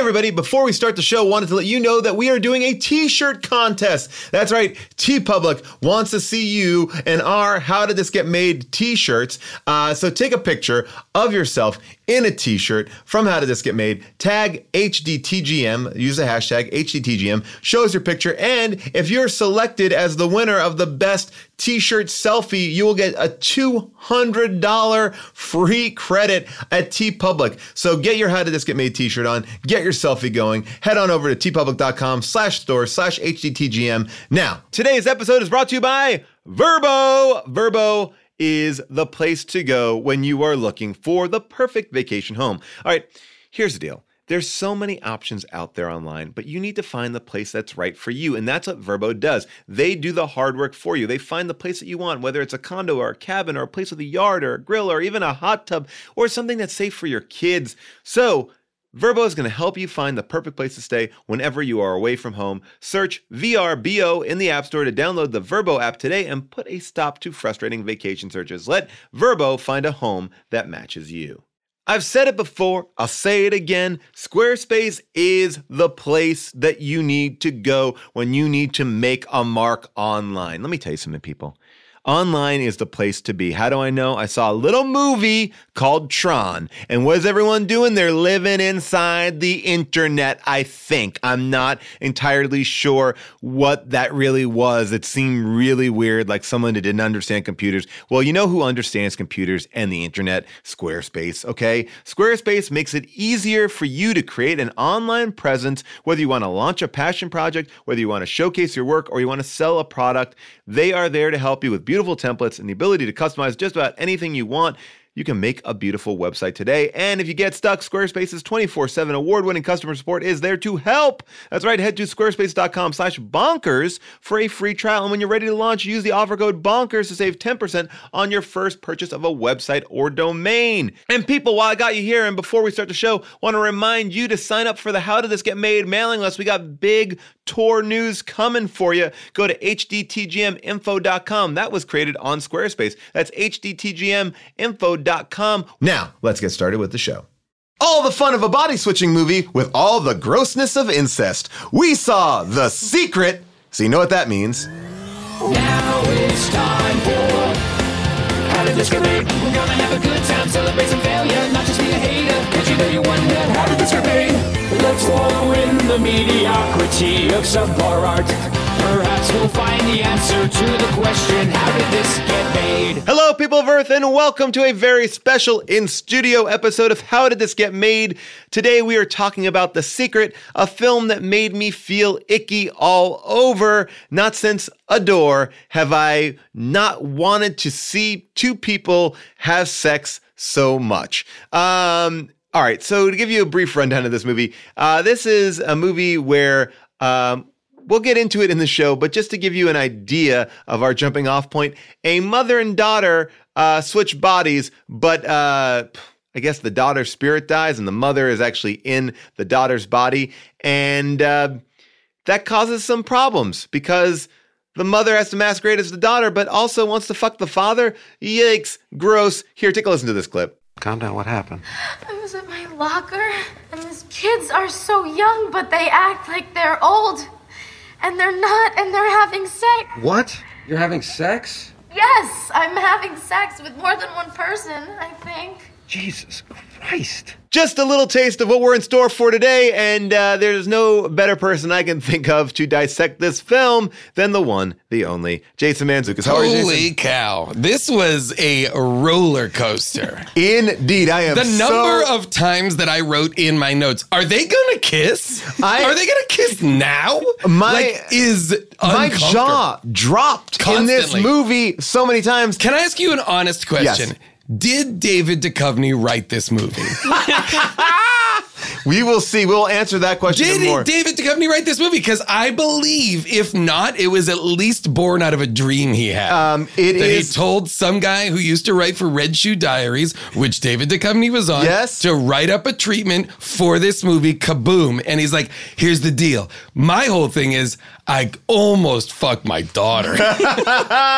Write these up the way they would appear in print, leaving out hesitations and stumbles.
everybody, before we start the show, wanted to let you know that we are doing a t-shirt contest. That's right, TeePublic wants to see you in our How Did This Get Made t-shirts. So take a picture of yourself in a t-shirt from How Did This Get Made, tag HDTGM, use the hashtag HDTGM, show us your picture, and if you're selected as the winner of the best t-shirt selfie, you will get a $200 free credit at TeePublic. So get your How Did This Get Made t-shirt on, get your selfie going, head on over to teepublic.com/store/HDTGM. Now, today's episode is brought to you by Vrbo. Vrbo is the place to go when you are looking for the perfect vacation home. All right, here's the deal. There's so many options out there online, but you need to find the place that's right for you, and that's what Vrbo does. They do the hard work for you. They find the place that you want, whether it's a condo or a cabin or a place with a yard or a grill or even a hot tub or something that's safe for your kids. So Vrbo is going to help you find the perfect place to stay whenever you are away from home. Search VRBO in the App Store to download the Vrbo app today and put a stop to frustrating vacation searches. Let Vrbo find a home that matches you. I've said it before, I'll say it again. Squarespace is the place that you need to go when you need to make a mark online. Let me tell you something, people. Online is the place to be. How do I know? I saw a little movie called Tron. And what is everyone doing? They're living inside the internet, I think. I'm not entirely sure what that really was. It seemed really weird, like someone that didn't understand computers. Well, you know who understands computers and the internet? Squarespace, okay? Squarespace makes it easier for you to create an online presence, whether you want to launch a passion project, whether you want to showcase your work, or you want to sell a product. They are there to help you with beautiful templates and the ability to customize just about anything you want. You can make a beautiful website today. And if you get stuck, Squarespace's 24/7 award-winning customer support is there to help. That's right. Head to squarespace.com/bonkers for a free trial. And when you're ready to launch, use the offer code BONKERS to save 10% on your first purchase of a website or domain. And people, while I got you here and before we start the show, want to remind you to sign up for the How Did This Get Made mailing list. We got big tour news coming for you. Go to hdtgminfo.com. That was created on Squarespace. That's hdtgminfo.com. Now, let's get started with the show. All the fun of a body switching movie with all the grossness of incest. We saw The Secret. So you know what that means. Now it's time for How Did This Get Made? We're gonna have a good time, celebrate some failure, not just be a hater. Cause you know you wonder, how did this get made? Let's wallow in the mediocrity of subpar art. Perhaps we'll find the answer to the question, how did this get made? Hello, people of Earth, and welcome to a very special in-studio episode of How Did This Get Made? Today we are talking about The Secret, a film that made me feel icky all over. Not since Adore have I not wanted to see two people have sex so much. All right, so to give you a brief rundown of this movie, this is a movie where we'll get into it in the show, but just to give you an idea of our jumping off point, a mother and daughter switch bodies, but I guess the daughter's spirit dies and the mother is actually in the daughter's body. And that causes some problems because the mother has to masquerade as the daughter, but also wants to fuck the father. Yikes, gross. Here, take a listen to this clip. Calm down, what happened? I was at my locker, and these kids are so young, but they act like they're old. And they're not, and they're having sex. What? You're having sex? Yes, I'm having sex with more than one person, I think. Jesus Christ. Just a little taste of what we're in store for today, and there's no better person I can think of to dissect this film than the one, the only, Jason Mantzoukas. How are you, Jason? Holy cow. This was a roller coaster. Indeed, I am The number of times that I wrote in my notes, are they going to kiss? Are they going to kiss now? My jaw dropped in this movie so many times. Can I ask you an honest question? Yes. Did David Duchovny write this movie? We will see. We'll answer that question more. Did David Duchovny write this movie? Because I believe, if not, it was at least born out of a dream he had. He told some guy who used to write for Red Shoe Diaries, which David Duchovny was on, to write up a treatment for this movie, Kaboom. And he's like, here's the deal. My whole thing is, I almost fucked my daughter.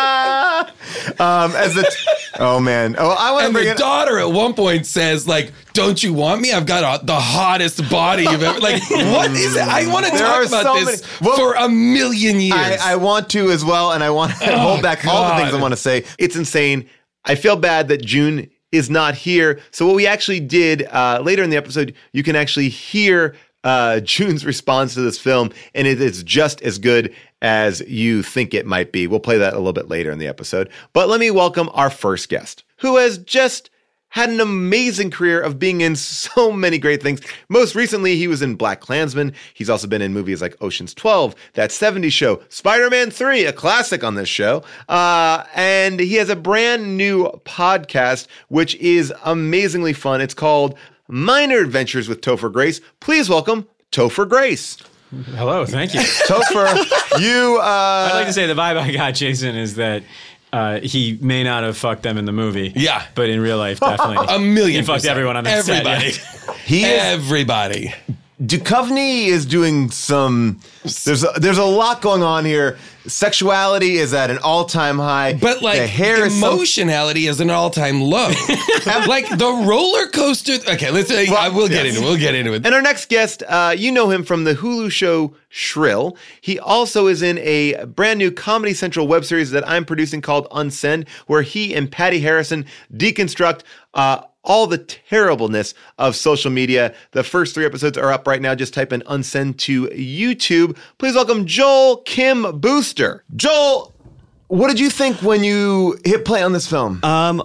Oh, man. Oh, I want to bring it. And the daughter at one point says, like, don't you want me? I've got the hottest body you've ever. Like, what is it? I want to talk about this for a million years. I want to as well, and I want to hold back all the things I want to say. It's insane. I feel bad that June is not here. So what we actually did later in the episode, you can actually hear June's response to this film, and it is just as good as you think it might be. We'll play that a little bit later in the episode. But let me welcome our first guest, who has just had an amazing career of being in so many great things. Most recently, he was in BlacKkKlansman. He's also been in movies like Ocean's 12, That 70s Show, Spider-Man 3, a classic on this show. And he has a brand new podcast, which is amazingly fun. It's called Minor Adventures with Topher Grace. Please welcome Topher Grace. Hello, thank you. Topher, you... I'd like to say the vibe I got, Jason, is that he may not have fucked them in the movie. Yeah. But in real life, definitely. A million He fucked everyone on that set. Everybody. Duchovny is doing some... There's a lot going on here. Sexuality is at an all-time high. But like the hair emotionality is an all-time low. Like the roller coaster. Okay, we'll get into it. And our next guest, you know him from the Hulu show Shrill. He also is in a brand new Comedy Central web series that I'm producing called Unsend, where he and Patty Harrison deconstruct all the terribleness of social media. The first 3 episodes are up right now. Just type in Unsend to YouTube. Please welcome Joel Kim Booster. Joel, what did you think when you hit play on this film?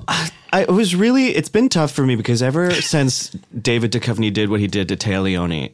It's been tough for me because ever since David Duchovny did what he did to Téa Leoni,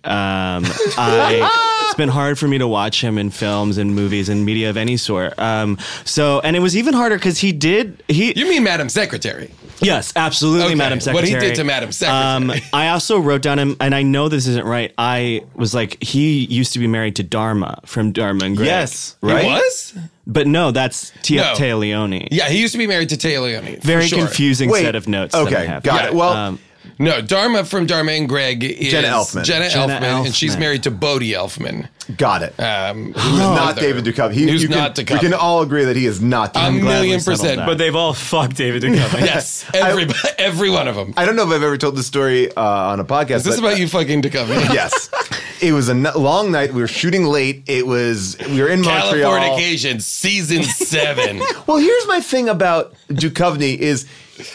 it's been hard for me to watch him in films and movies and media of any sort. And it was even harder because You mean Madam Secretary? Yes, absolutely, okay. Madam Secretary. What he did to Madam Secretary. I also wrote down him, and I know this isn't right. I was like, he used to be married to Dharma from Dharma and Greg. Yes, right? He was? But no, that's Téa Leoni. Yeah, he used to be married to Téa Leoni. Very confusing set of notes. Okay, that I have. got it. Well, no, Dharma from Dharma and Greg is Jenna Elfman. Jenna Elfman, and she's married to Bodhi Elfman. Got it. Who's not David Duchovny. Who's not Duchovny. We can all agree that he is not Duchovny. 1,000,000%. But they've all fucked David Duchovny. Yes, every one of them. I don't know if I've ever told this story on a podcast. Is this about you fucking Duchovny? Yes. It was a long night. We were shooting late. We were in Montreal. Californication, season 7. Well, here's my thing about Duchovny is,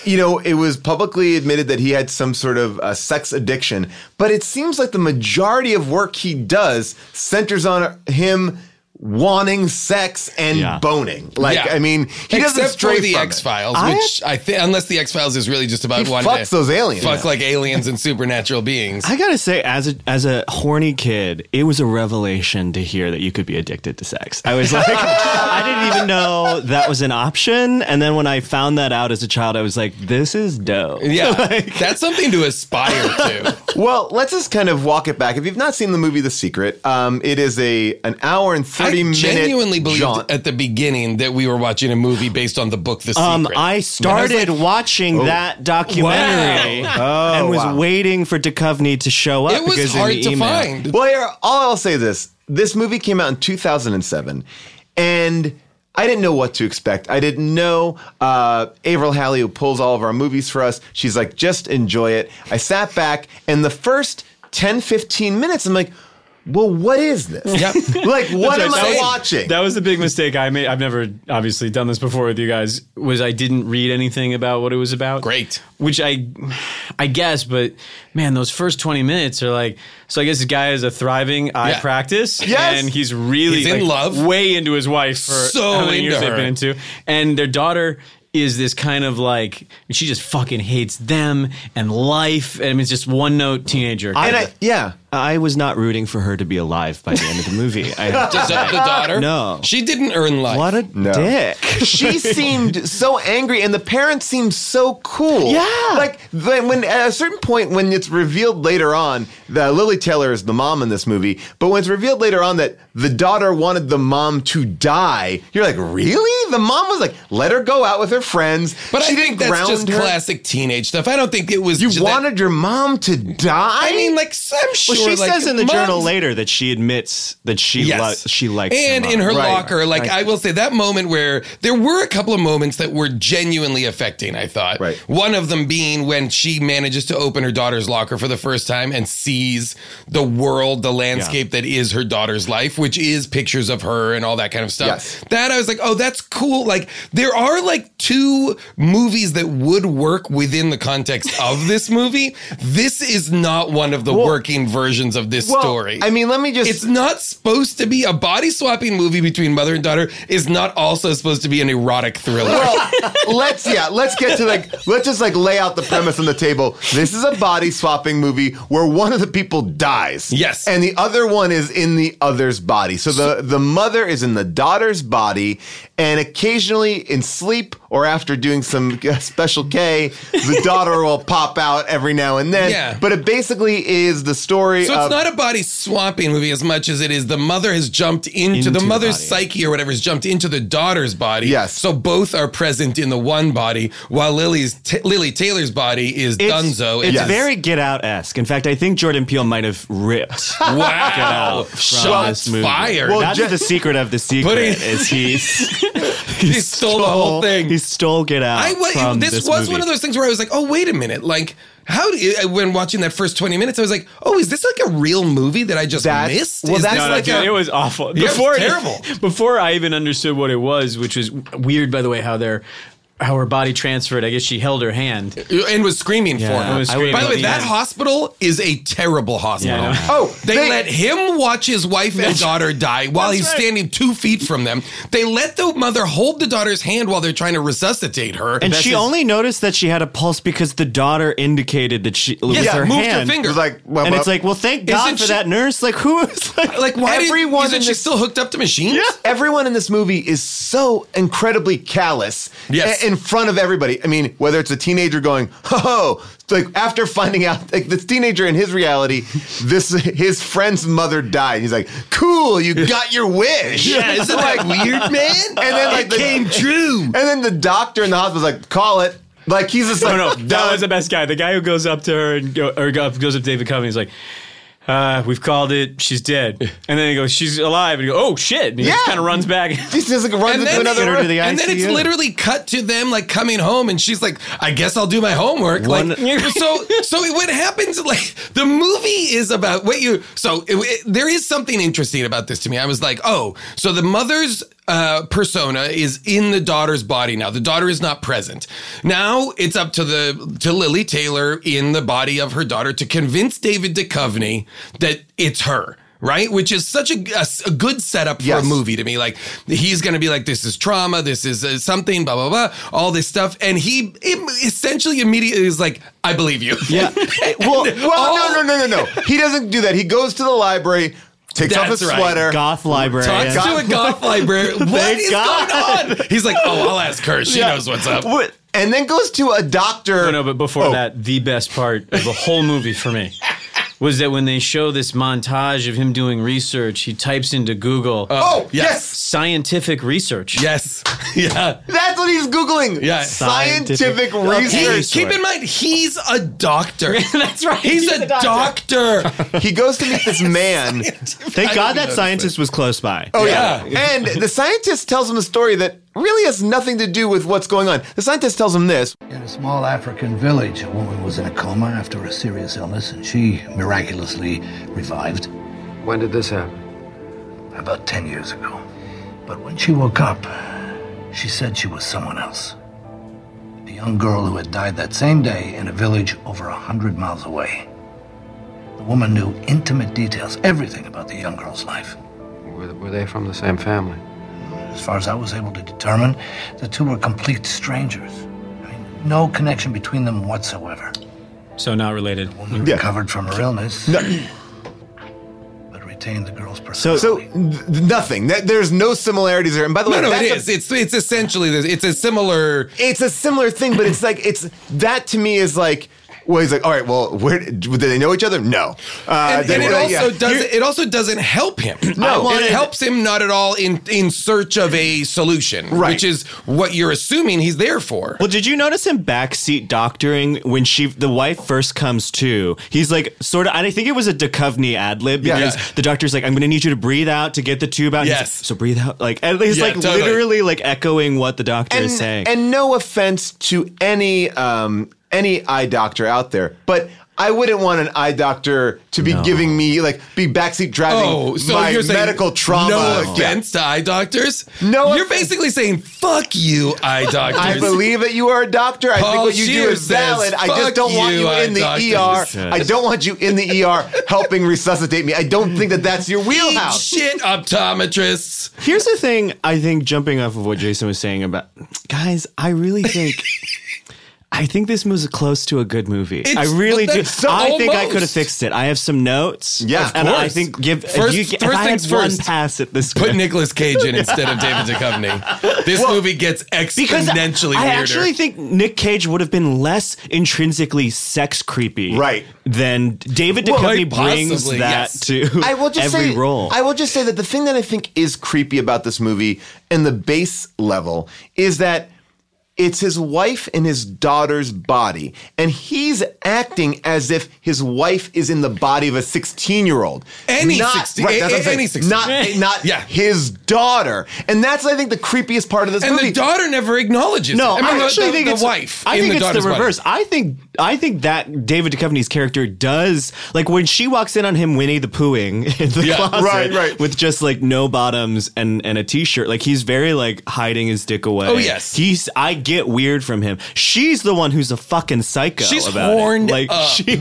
it was publicly admitted that he had some sort of sex addiction, but it seems like the majority of work he does centers on him wanting sex and boning. I mean, he doesn't stray for the from X-Files, which I think, unless the X-Files is really just about one fucks those aliens. Fuck like aliens and supernatural beings. I gotta say, as a horny kid, it was a revelation to hear that you could be addicted to sex. I was like, I didn't even know that was an option. And then when I found that out as a child, I was like, this is dope. Yeah, that's something to aspire to. Well, let's just kind of walk it back. If you've not seen the movie The Secret, it is an hour and 30 minute genuinely believed jaunt. at the beginning that we were watching a movie based on the book The Secret. I started watching that documentary and was waiting for Duchovny to show up. It was hard to find. Well, here, I'll say this. This movie came out in 2007, and I didn't know what to expect. I didn't know Avril Halley, who pulls all of our movies for us, she's like, just enjoy it. I sat back, and the first 10, 15 minutes, I'm like, well, what is this? Yep. Like, what am I watching? That was the big mistake I made. I've never obviously done this before with you guys. Was I didn't read anything about what it was about. Great. Which I guess, but man, those first 20 minutes are like. So I guess this guy has a thriving eye practice, yes, and he's really in love, way into his wife for how many years they've been into, and their daughter is this kind of like, she just fucking hates them and life. And it's just one note teenager. I was not rooting for her to be alive by the end of the movie. Does that the daughter? No. She didn't earn life. What a dick. She seemed so angry, and the parents seemed so cool. Yeah. Like, when at a certain point, when it's revealed later on, that Lily Taylor is the mom in this movie, but when it's revealed later on that the daughter wanted the mom to die, you're like, really? The mom was like, let her go out with her friends. But I think that's just classic teenage stuff. I don't think it was... You wanted your mom to die? I mean, like, I'm sure who are she like, says in the "Moms." journal later that she admits that she likes and her in mom. her Right. locker, like I will say that moment where there were a couple of moments that were genuinely affecting, I thought. Right. One of them being when she manages to open her daughter's locker for the first time and sees the world, the landscape that is her daughter's life, which is pictures of her and all that kind of stuff. Yes. That I was like, oh, that's cool. Like there are like two movies that would work within the context of this movie. This is not one of the working versions of this story. I mean, let me just... It's not supposed to be a body swapping movie between mother and daughter. Is not also supposed to be an erotic thriller. Well, let's get to let's just lay out the premise on the table. This is a body swapping movie where one of the people dies. Yes. And the other one is in the other's body. So the mother is in the daughter's body, and occasionally in sleep or after doing some special K, the daughter will pop out every now and then. Yeah. But it basically is the story So of... it's not a body swapping movie as much as it is the mother has jumped into the mother's body. psyche or whatever, has jumped into the daughter's body. Yes. So both are present in the one body, while Lily Taylor's body is Dunzo. It's Yes. very Get Out-esque. In fact, I think Jordan Peele might have ripped Wow. from Shots this movie. fired. Well, That's the secret of the secret Putting- is he stole the whole thing. He stole Get Out from this was movie. one of those things where I was like, oh, wait a minute. Like, when watching that first 20 minutes, I was like, oh, is this like a real movie that I just missed? well, Is that's this No, like dude, a- it was awful. Yeah, it was terrible. Before I even understood what it was, which was weird, by the way, how her body transferred. I guess she held her hand. and was screaming for Yeah, him. I was screaming By the way, at the that end. hospital is a terrible hospital. Yeah, I know. Oh, They let him watch his wife and daughter die while he's right. standing 2 feet from them. They let the mother hold the daughter's hand while they're trying to resuscitate her. And she only noticed that she had a pulse because the daughter indicated that she with Yeah, her moved her hand. finger. It was like, well, And it's like, well, thank God Isn't for she- that nurse. Like, who is like, why everyone isn't in she this- still hooked up to machines? Everyone in this movie is so incredibly callous in front of everybody. I mean, whether it's a teenager going, ho, like after finding out, like this teenager in his reality, his friend's mother died. He's like, cool, you got your wish. Yeah, isn't that weird, man? And then like it came true. And then the doctor in the hospital's like, call it. Like he's just like, No, that was the best guy. The guy who goes up to her and goes up to David Duchovny. He's like, we've called it. She's dead. And then he goes, she's alive. And he goes, oh shit. And he just kind of runs back. He's just like runs And into then, another her room. to the and then it's ICU. literally cut to them like coming home, and she's like, "I guess I'll do my homework." Like, so what happens? Like the movie is about what you. So there is something interesting about this to me. I was like, oh, so the mother's persona is in the daughter's body now. The daughter is not present. Now it's up to Lily Taylor in the body of her daughter to convince David Duchovny that it's her. Right? Which is such a good setup for a movie to me. Like, he's going to be like, this is trauma, this is something, blah, blah, blah, all this stuff. And he essentially immediately is like, I believe you. Yeah. No. He doesn't do that. He goes to the library, takes off his That's right. sweater. Goth library. Talks to a goth library. What is God. going on? He's like, oh, I'll ask her. She knows what's up. And then goes to a doctor. No, but before that, the best part of the whole movie for me was that when they show this montage of him doing research, he types into Google, Yes. scientific research. Yes. Yeah. That's what he's Googling. Yeah. Scientific Hey, research. keep in mind, he's a doctor. That's right. He's a doctor. He goes to meet this man. Thank God that scientist was close by. Oh, yeah. And the scientist tells him a story that really has nothing to do with what's going on. The scientist tells him this. In a small African village, a woman was in a coma after a serious illness, and she miraculously revived When did this happen? about 10 years ago. But when she woke up, she said she was someone else. A young girl who had died that same day in a village over 100 miles away. The woman knew intimate details, everything about the young girl's life. Were they from the same family? As far as I was able to determine, the two were complete strangers. I mean, no connection between them whatsoever. So not related. The woman recovered from her illness, but retained the girl's personality. So nothing. There's no similarities there. And by the way, No, it that's is. It's essentially, it's a similar. It's a similar thing, but it's like, that to me is like, Well, he's like, all right, well, do they know each other? No. And it also doesn't help him. No. It helps him not at all in search of a solution, which is what you're assuming he's there for. Well, did you notice him backseat doctoring when the wife first comes to? He's like, sort of, and I think it was a Duchovny ad lib because the doctor's like, I'm going to need you to breathe out to get the tube out. Yes. Like, so breathe out. Like, and he's literally like echoing what the doctor is saying. And no offense to any eye doctor out there, but I wouldn't want an eye doctor to be giving me, be backseat driving my medical trauma. No offense to eye doctors? No, you're basically saying, fuck you, eye doctors. I believe that you are a doctor. I think what you do is valid. I just don't want you in the ER. I don't want you in the ER helping resuscitate me. I don't think that that's your wheelhouse. Eat shit, optometrists. Here's the thing, I think, jumping off of what Jason was saying about, guys, I really think... I think this was close to a good movie. I really do. I think I could have fixed it. I have some notes. Yeah, and I think if I had one pass at this, put Nicolas Cage in instead of David Duchovny. This movie gets exponentially weirder. I actually think Nick Cage would have been less intrinsically sex creepy, than David Duchovny brings that to every role. I will just say that the thing that I think is creepy about this movie and the base level is that it's his wife and his daughter's body, and he's acting as if his wife is in the body of a 16-year-old. Any 16, not his daughter, and that's I think the creepiest part of this movie. And the daughter never acknowledges. No, it. I actually think the it's wife. I think it's the reverse. Body. I think that David Duchovny's character does, like when she walks in on him Winnie the Poohing in the closet, with just like no bottoms and a t-shirt. Like he's very like hiding his dick away. Oh yes, I get weird from him. She's the one who's a fucking psycho. She's about horned it. Like up. she's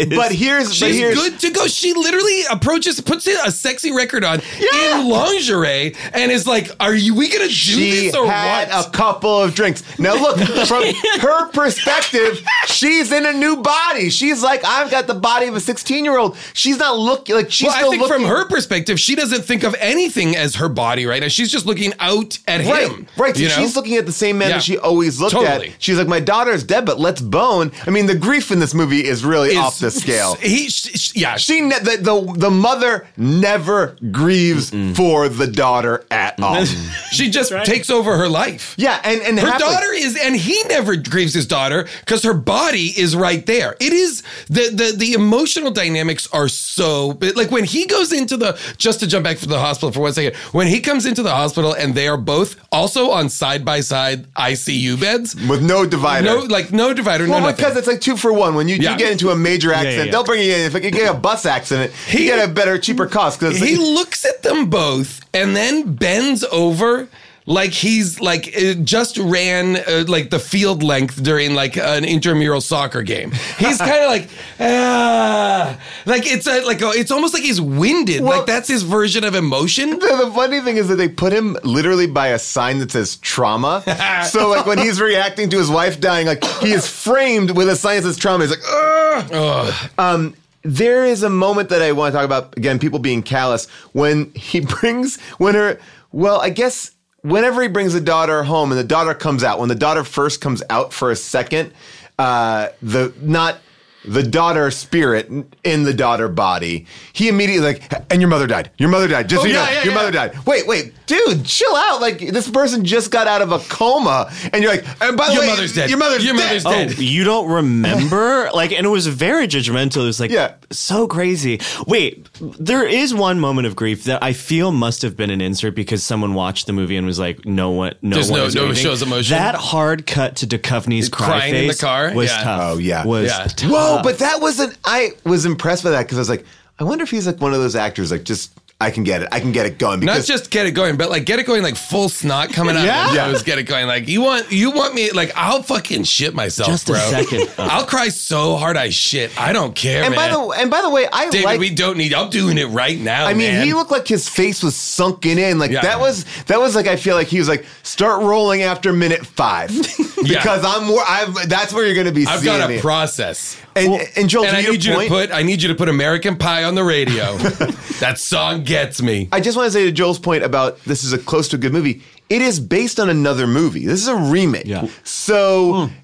good to go. She literally puts a sexy record on in lingerie and is like, we gonna do this or what? She had a couple of drinks. Now look, from her perspective, she's in a new body. She's like, I've got the body of a 16-year-old. She's not looking like she's still looking. From her perspective, she doesn't think of anything as her body right now. She's just looking out at him. Right. So she's looking at the same man that she always looked at. She's like, my daughter's dead, but let's bone. I mean, the grief in this movie is really off the scale. The mother never grieves for the daughter at all. She just takes over her life. Yeah, and her daughter is, and he never grieves his daughter because her body is right there. It is the emotional dynamics are so like when he goes into just to jump back from the hospital for 1 second, when he comes into the hospital and they are both also on side by side ICU beds with no divider, no divider. Well, because it's like 2 for 1. When you do get into a major accident, they'll bring you in. If you get a bus accident, you get a better, cheaper cost. Because he looks at them both and then bends over. Like he's just ran like the field length during like an intramural soccer game. He's kind of like it's almost like he's winded. Well, like that's his version of emotion. The funny thing is that they put him literally by a sign that says trauma. So like when he's reacting to his wife dying, like he is framed with a sign that says trauma. He's like, ugh. There is a moment that I want to talk about again. People being callous when whenever he brings the daughter home and the daughter comes out, when the daughter first comes out for a second, the daughter spirit in the daughter body, he immediately like, and your mother died. Your mother died. Just so you know, your mother died. Wait, dude, chill out. Like this person just got out of a coma, and you're like, and by the way, mother's dead. Your mother's dead. Oh, you don't remember? Like, and it was very judgmental. It was like, so crazy. Wait, there is one moment of grief that I feel must have been an insert because someone watched the movie and was like, no shows emotion. That hard cut to Duchovny's cry face in the car was tough. Oh yeah, was tough. Whoa, but that wasn't. I was impressed by that because I was like, I wonder if he's like one of those actors like just. I can get it going. Not just get it going, but like get it going like full snot coming out of your nose, get it going. Like you want me, like I'll fucking shit myself, just bro. A second. I'll cry so hard I shit. I don't care, man. By the way, David, we don't need, I'm doing it right now, I mean, he looked like his face was sunken in. Like that was like, I feel like he was like, start rolling after minute 5. Because that's where you're going to be I've got a process. And Joel, and I need you to put American Pie on the radio. That song gets me. I just want to say to Joel's point about this is a close to a good movie. It is based on another movie. This is a remake. Yeah. So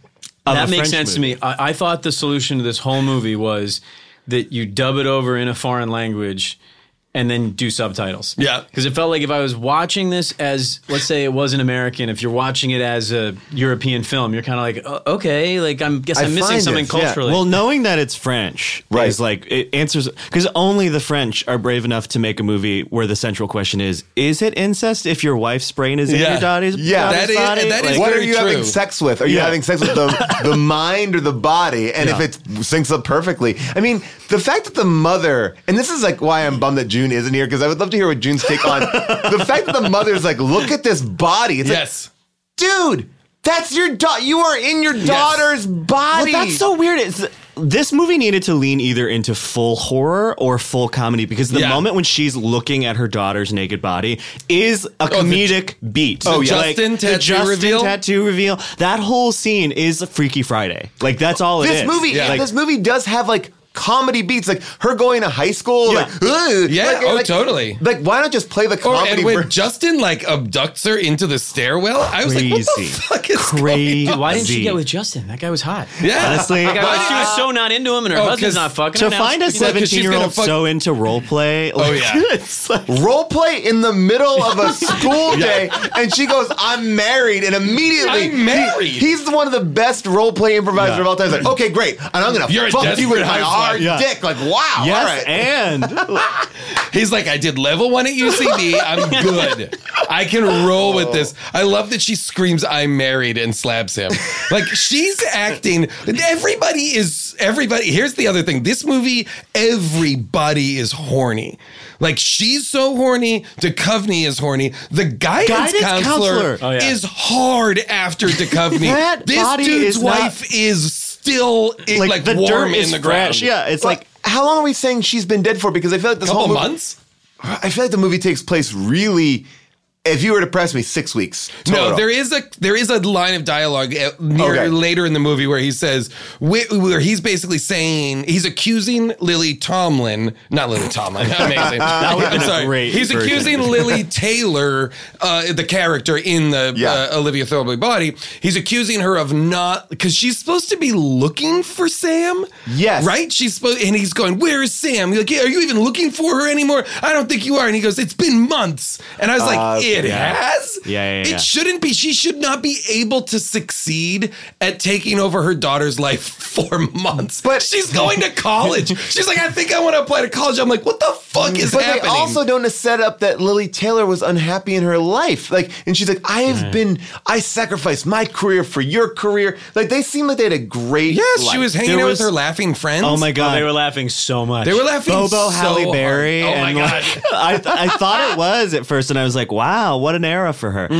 That makes sense to me. I thought the solution to this whole movie was that you dub it over in a foreign language and then do subtitles. Yeah. Because it felt like if I was watching this as, let's say it was an American, if you're watching it as a European film, you're kind of like, oh, okay, like I'm missing something culturally. Yeah. Well, knowing that it's French is like, it answers, because only the French are brave enough to make a movie where the central question is it incest if your wife's brain is in your daughter's body? That is what very are you true. having sex with? Are you having sex with the mind or the body? And if it syncs up perfectly. I mean, the fact that the mother, and this is like why I'm bummed that June isn't here, because I would love to hear what June's take on the fact that the mother's like, look at this body. It's like, dude, that's your daughter. You are in your daughter's body. Well, that's so weird. This movie needed to lean either into full horror or full comedy, because the moment when she's looking at her daughter's naked body is a comedic beat. Justin tattoo reveal. That whole scene is a Freaky Friday. Like, that's all it is. This movie does have like comedy beats, like her going to high school, totally. Like, why not just play the comedy? And when Justin like abducts her into the stairwell, I was like, what the fuck is crazy? Dude, why didn't she get with Justin? That guy was hot. Yeah, honestly, she was so not into him, and her husband's not fucking. To find a 17-year-old so into role play, it's like role play in the middle of a school day, and she goes, "I'm married," and immediately I'm married. He's one of the best role play improvisers of all time. He's like, okay, great, and I'm gonna fuck you with my hard dick. Like, wow, yes, all right. And he's like, I did level 1 at UCB. I'm good. I can roll with this. I love that she screams, "I'm married," and slaps him. Like, she's acting. Everybody. Here's the other thing. This movie, everybody is horny. Like, she's so horny. Duchovny is horny. The guidance counselor is hard after Duchovny. This dude's wife is still like the warm dirt in the ground. fresh. Yeah, it's like, how long are we saying she's been dead for? Because I feel like this whole movie, months. I feel like the movie takes place really. If you were to press me, 6 weeks. Total. No, there is a line of dialogue later in the movie where he says, where he's basically saying, he's accusing Lily Tomlin, not Lily Tomlin, amazing. That would have been a great He's version. accusing Lily Taylor, the character in the Olivia Thirlby body. He's accusing her of not, because she's supposed to be looking for Sam. Yes. Right? She's supposed, and he's going, "Where is Sam?" He's like, "Are you even looking for her anymore?" "I don't think you are." And he goes, "It's been months." And I was like, It has? Yeah. It shouldn't be. She should not be able to succeed at taking over her daughter's life for months. But she's going to college. She's like, "I think I want to apply to college." I'm like, what the fuck is happening? But they also don't set up that Lily Taylor was unhappy in her life. Like, and she's like, I sacrificed my career for your career. Like, they seem like they had a great life. She was hanging out with her laughing friends. Oh my God. They were laughing so much. They were laughing Bobo Halle Berry. Oh my God. I thought it was at first, and I was like, wow, what an era for her.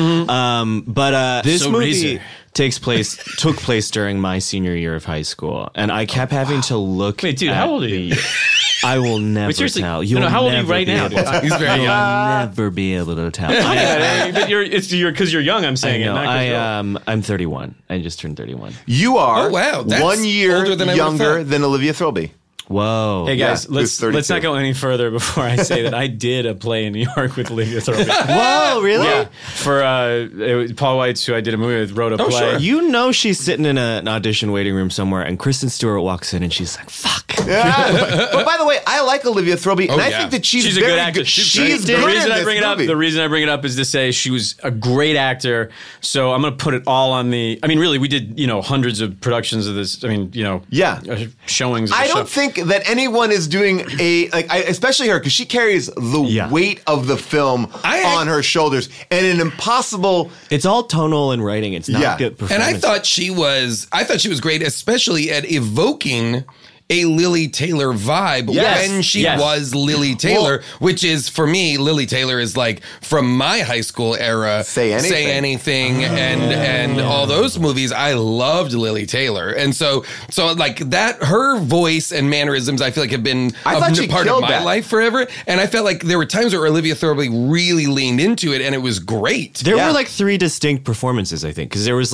But this movie took place during my senior year of high school, and I kept having to look. Wait, dude, how old are you? I will never tell. How old are you right now? He's very young. You'll never be able to tell. But it's because you're young. I'm saying I'm 31. I just turned 31. You are. Oh, wow. That's 1 year older than I younger than Olivia Thirlby. Whoa. Hey guys, Yeah, let's not go any further before I say that I did a play in New York with Olivia Thirlby. Whoa, really? Yeah. For Paul Weitz, who I did a movie with, wrote a play. Sure. You know she's sitting in an audition waiting room somewhere, and Kristen Stewart walks in, and she's like, "Fuck." Yeah. But by the way, I like Olivia Thirlby, and I think that she's a very good actor. She's the good reason in I this bring it up. movie. The reason I bring it up is to say she was a great actor. So I'm going to put it all on the. I mean, really, we did hundreds of productions of this. I mean, showings. Of the I don't think that anyone is doing especially her, because she carries the weight of the film on her shoulders, and an impossible. It's all tonal and writing. It's not good performance. And I thought she was great, especially at evoking a Lily Taylor vibe when she was Lily Taylor, which is, for me, Lily Taylor is like from my high school era. Say Anything, and all those movies. I loved Lily Taylor, and so like that, her voice and mannerisms, I feel like have been a part of my life forever. And I felt like there were times where Olivia Thirlby really leaned into it, and it was great. There were like 3 distinct performances, I think, because there was like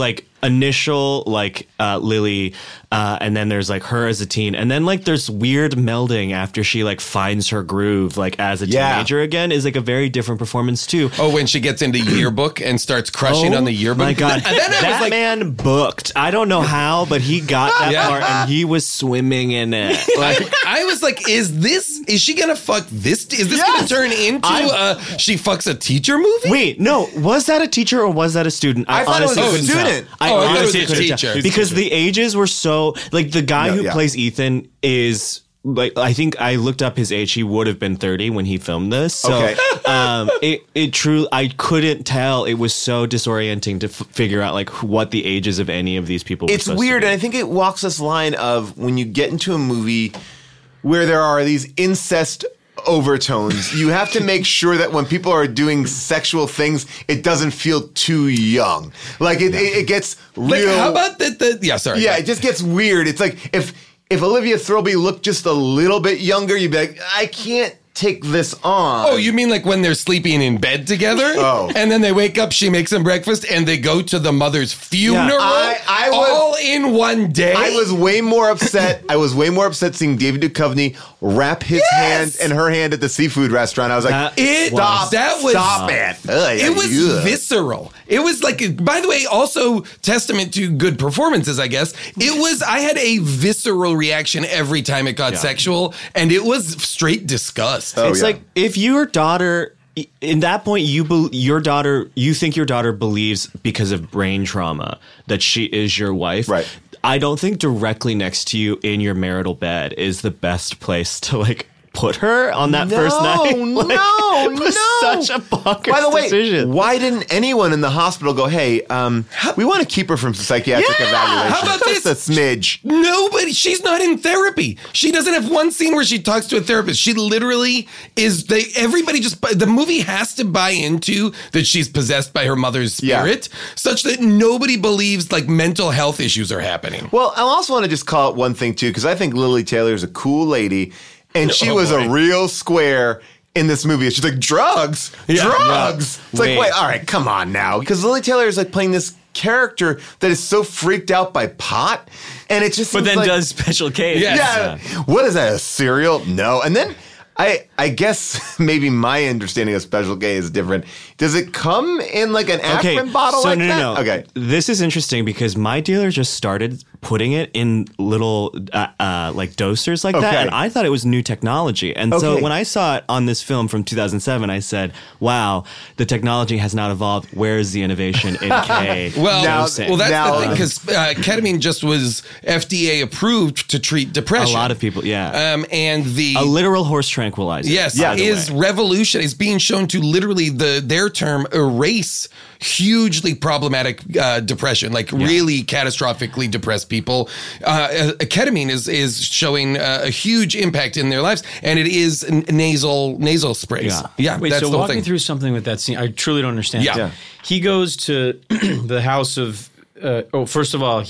initial like Lily, and then there's like her as a teen, and then like there's weird melding after she like finds her groove like as a teenager again is like a very different performance too. Oh, when she gets into yearbook and starts crushing on the yearbook. My God, that man booked. I don't know how, but he got that part and he was swimming in it. Like, I was like, is she gonna fuck this? Is this gonna turn into she fucks a teacher movie? Wait, no, was that a teacher or was that a student? I thought it was a student. I thought it was a teacher. Because the ages were so like the guy who plays Ethan is. Like I think I looked up his age. He would have been 30 when he filmed this. So it truly I couldn't tell. It was so disorienting to figure out like what the ages of any of these people were. It's weird, and I think it walks this line of when you get into a movie where there are these incest overtones, you have to make sure that when people are doing sexual things, it doesn't feel too young. Like it gets real. Like, how about that? Yeah, sorry. Yeah, it just gets weird. It's like if Olivia Thirlby looked just a little bit younger, you'd be like, I can't take this on. Oh, you mean like when they're sleeping in bed together? Oh. And then they wake up, she makes them breakfast, and they go to the mother's funeral I was, all in one day? I was way more upset. Seeing David Duchovny wrap his hand and her hand at the seafood restaurant. I was like, stop it. It was visceral. It was like, by the way, also testament to good performances, I guess. I had a visceral reaction every time it got sexual, and it was straight disgust. It's like if your daughter, in that point, you think your daughter believes because of brain trauma that she is your wife. Right. I don't think directly next to you in your marital bed is the best place to like put her on that first night. No. Such a bonkers By the way, decision. why didn't anyone in the hospital go, hey, we want to keep her from psychiatric evaluation? How about just this? a smidge. Nobody. She's not in therapy. She doesn't have one scene where she talks to a therapist. She literally is. Everybody just. The movie has to buy into that she's possessed by her mother's spirit, such that nobody believes like mental health issues are happening. Well, I also want to just call out one thing too, because I think Lily Taylor is a cool lady, and she was a real square in this movie. She's like, drugs. It's like, wait, all right, come on now. Because Lily Taylor is like playing this character that is so freaked out by pot. And it just But then like, does Special K. Yeah. What is that, a cereal? No. And then I guess maybe my understanding of Special K is different. Does it come in like an Afrin bottle like that? No. Okay. This is interesting because my dealer just started putting it in little like dosers like that, and I thought it was new technology. And so when I saw it on this film from 2007, I said, wow, the technology has not evolved. Where is the innovation in K? That's the thing, because ketamine just was FDA approved to treat depression. A lot of people, and a literal horse tranquilizer. Yes, is revolution. Is being shown to literally their term erase hugely problematic depression, like really catastrophically depressed people. Ketamine is showing a huge impact in their lives, and it is nasal sprays. Yeah. Wait, that's so the whole walk thing. me through something with that scene. I truly don't understand. Yeah. He goes to the house of. First of all,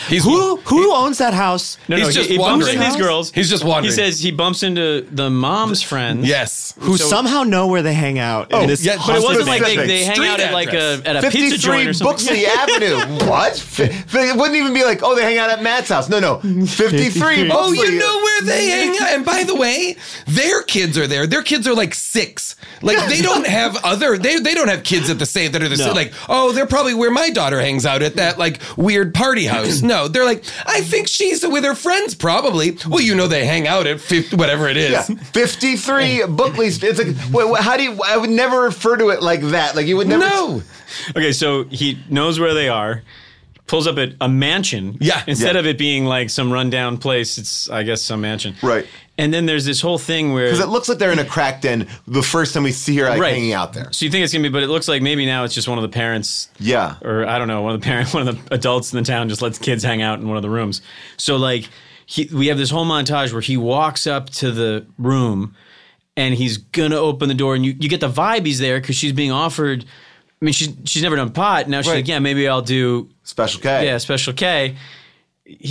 who owns that house? He's just he bumps into these girls. He's just wandering. He says he bumps into the mom's friends. Yes, who somehow know where they hang out. But it wasn't like they hang out at like at a pizza joint or something. 53 Buxley Avenue. What? It wouldn't even be like, they hang out at Matt's house. No, 53 Buxley. Oh, you know where they hang out. And by the way, their kids are there. Their kids are like 6. Like they don't have they don't have kids at the same that are the same. Like, they're probably where my daughter hangs out at that like weird party house. No, they're like, I think she's with her friends probably. Well, they hang out at 50, whatever it is. Yeah, 53 Buckley. It's like, how do you? I would never refer to it like that. Like you would never. No. Okay, so he knows where they are. Pulls up at a mansion. Yeah. Instead of it being like some rundown place, it's, I guess, some mansion. Right. And then there's this whole thing where... Because it looks like they're in a crack den the first time we see her hanging out there. So you think it's going to be... But it looks like maybe now it's just one of the parents... Yeah. Or, I don't know, one of the adults in the town just lets kids hang out in one of the rooms. So, like, we have this whole montage where he walks up to the room and he's going to open the door. And you get the vibe he's there because she's being offered... I mean, she's never done pot. Now she's like, yeah, maybe I'll do... Special K. Yeah, Special K.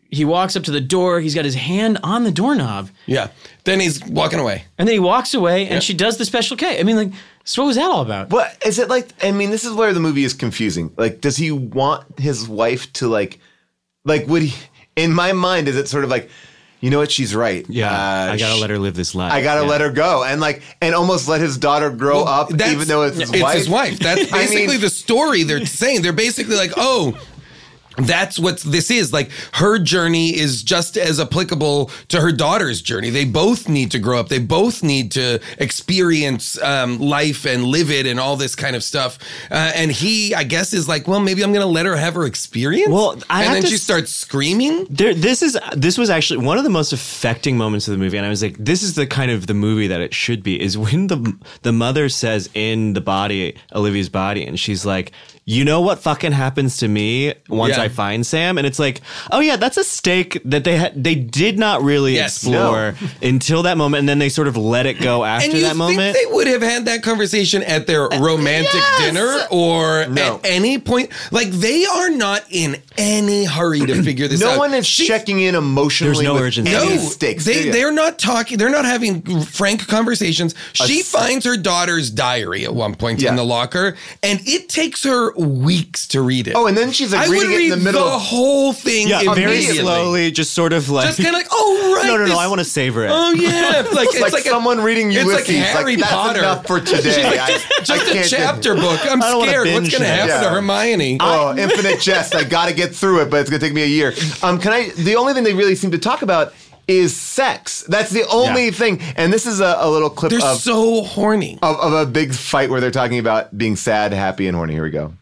he walks up to the door. He's got his hand on the doorknob. Yeah. Then he's walking away. And then he walks away, and she does the special K. I mean, like, so what was that all about? What is it like? I mean, this is where the movie is confusing. Like, does he want his wife to like would he? In my mind, is it sort of like, you know what? She's right. Yeah, I gotta let her live this life. I gotta let her go, and almost let his daughter grow up, even though it's his wife. That's basically the story they're saying. They're basically like, oh, that's what this is. Like, her journey is just as applicable to her daughter's journey. They both need to grow up. They both need to experience life and live it and all this kind of stuff. And he, I guess, is like, well, maybe I'm going to let her have her experience. Well, and then she starts screaming. This was actually one of the most affecting moments of the movie. And I was like, this is the kind of the movie that it should be, is when the mother says in the body, Olivia's body, and she's like, you know what fucking happens to me once I find Sam? And it's like, oh yeah, that's a stake that they did not really explore until that moment, and then they sort of let it go after that moment. And you think they would have had that conversation at their romantic dinner or at any point? Like, they are not in any hurry to figure this out. No one is checking in emotionally. There's no with urgency. any stakes. They're not talking. They're not having frank conversations. She finds her daughter's diary at one point in the locker, and it takes her weeks to read it. Oh, and then she's like reading it in the middle. The whole thing very slowly, just sort of like, just kind of like, oh right, no, I want to savor it. Oh yeah, like it's like someone reading Ulysses. It's like Harry Potter. That's enough for today. Like, just a chapter book. I'm scared. What's going to happen to Hermione? Oh, infinite jest. I got to get through it, but it's going to take me a year. The only thing they really seem to talk about is sex. That's the only thing. And this is a little clip They're so horny. Of a big fight where they're talking about being sad, happy, and horny. Here we go.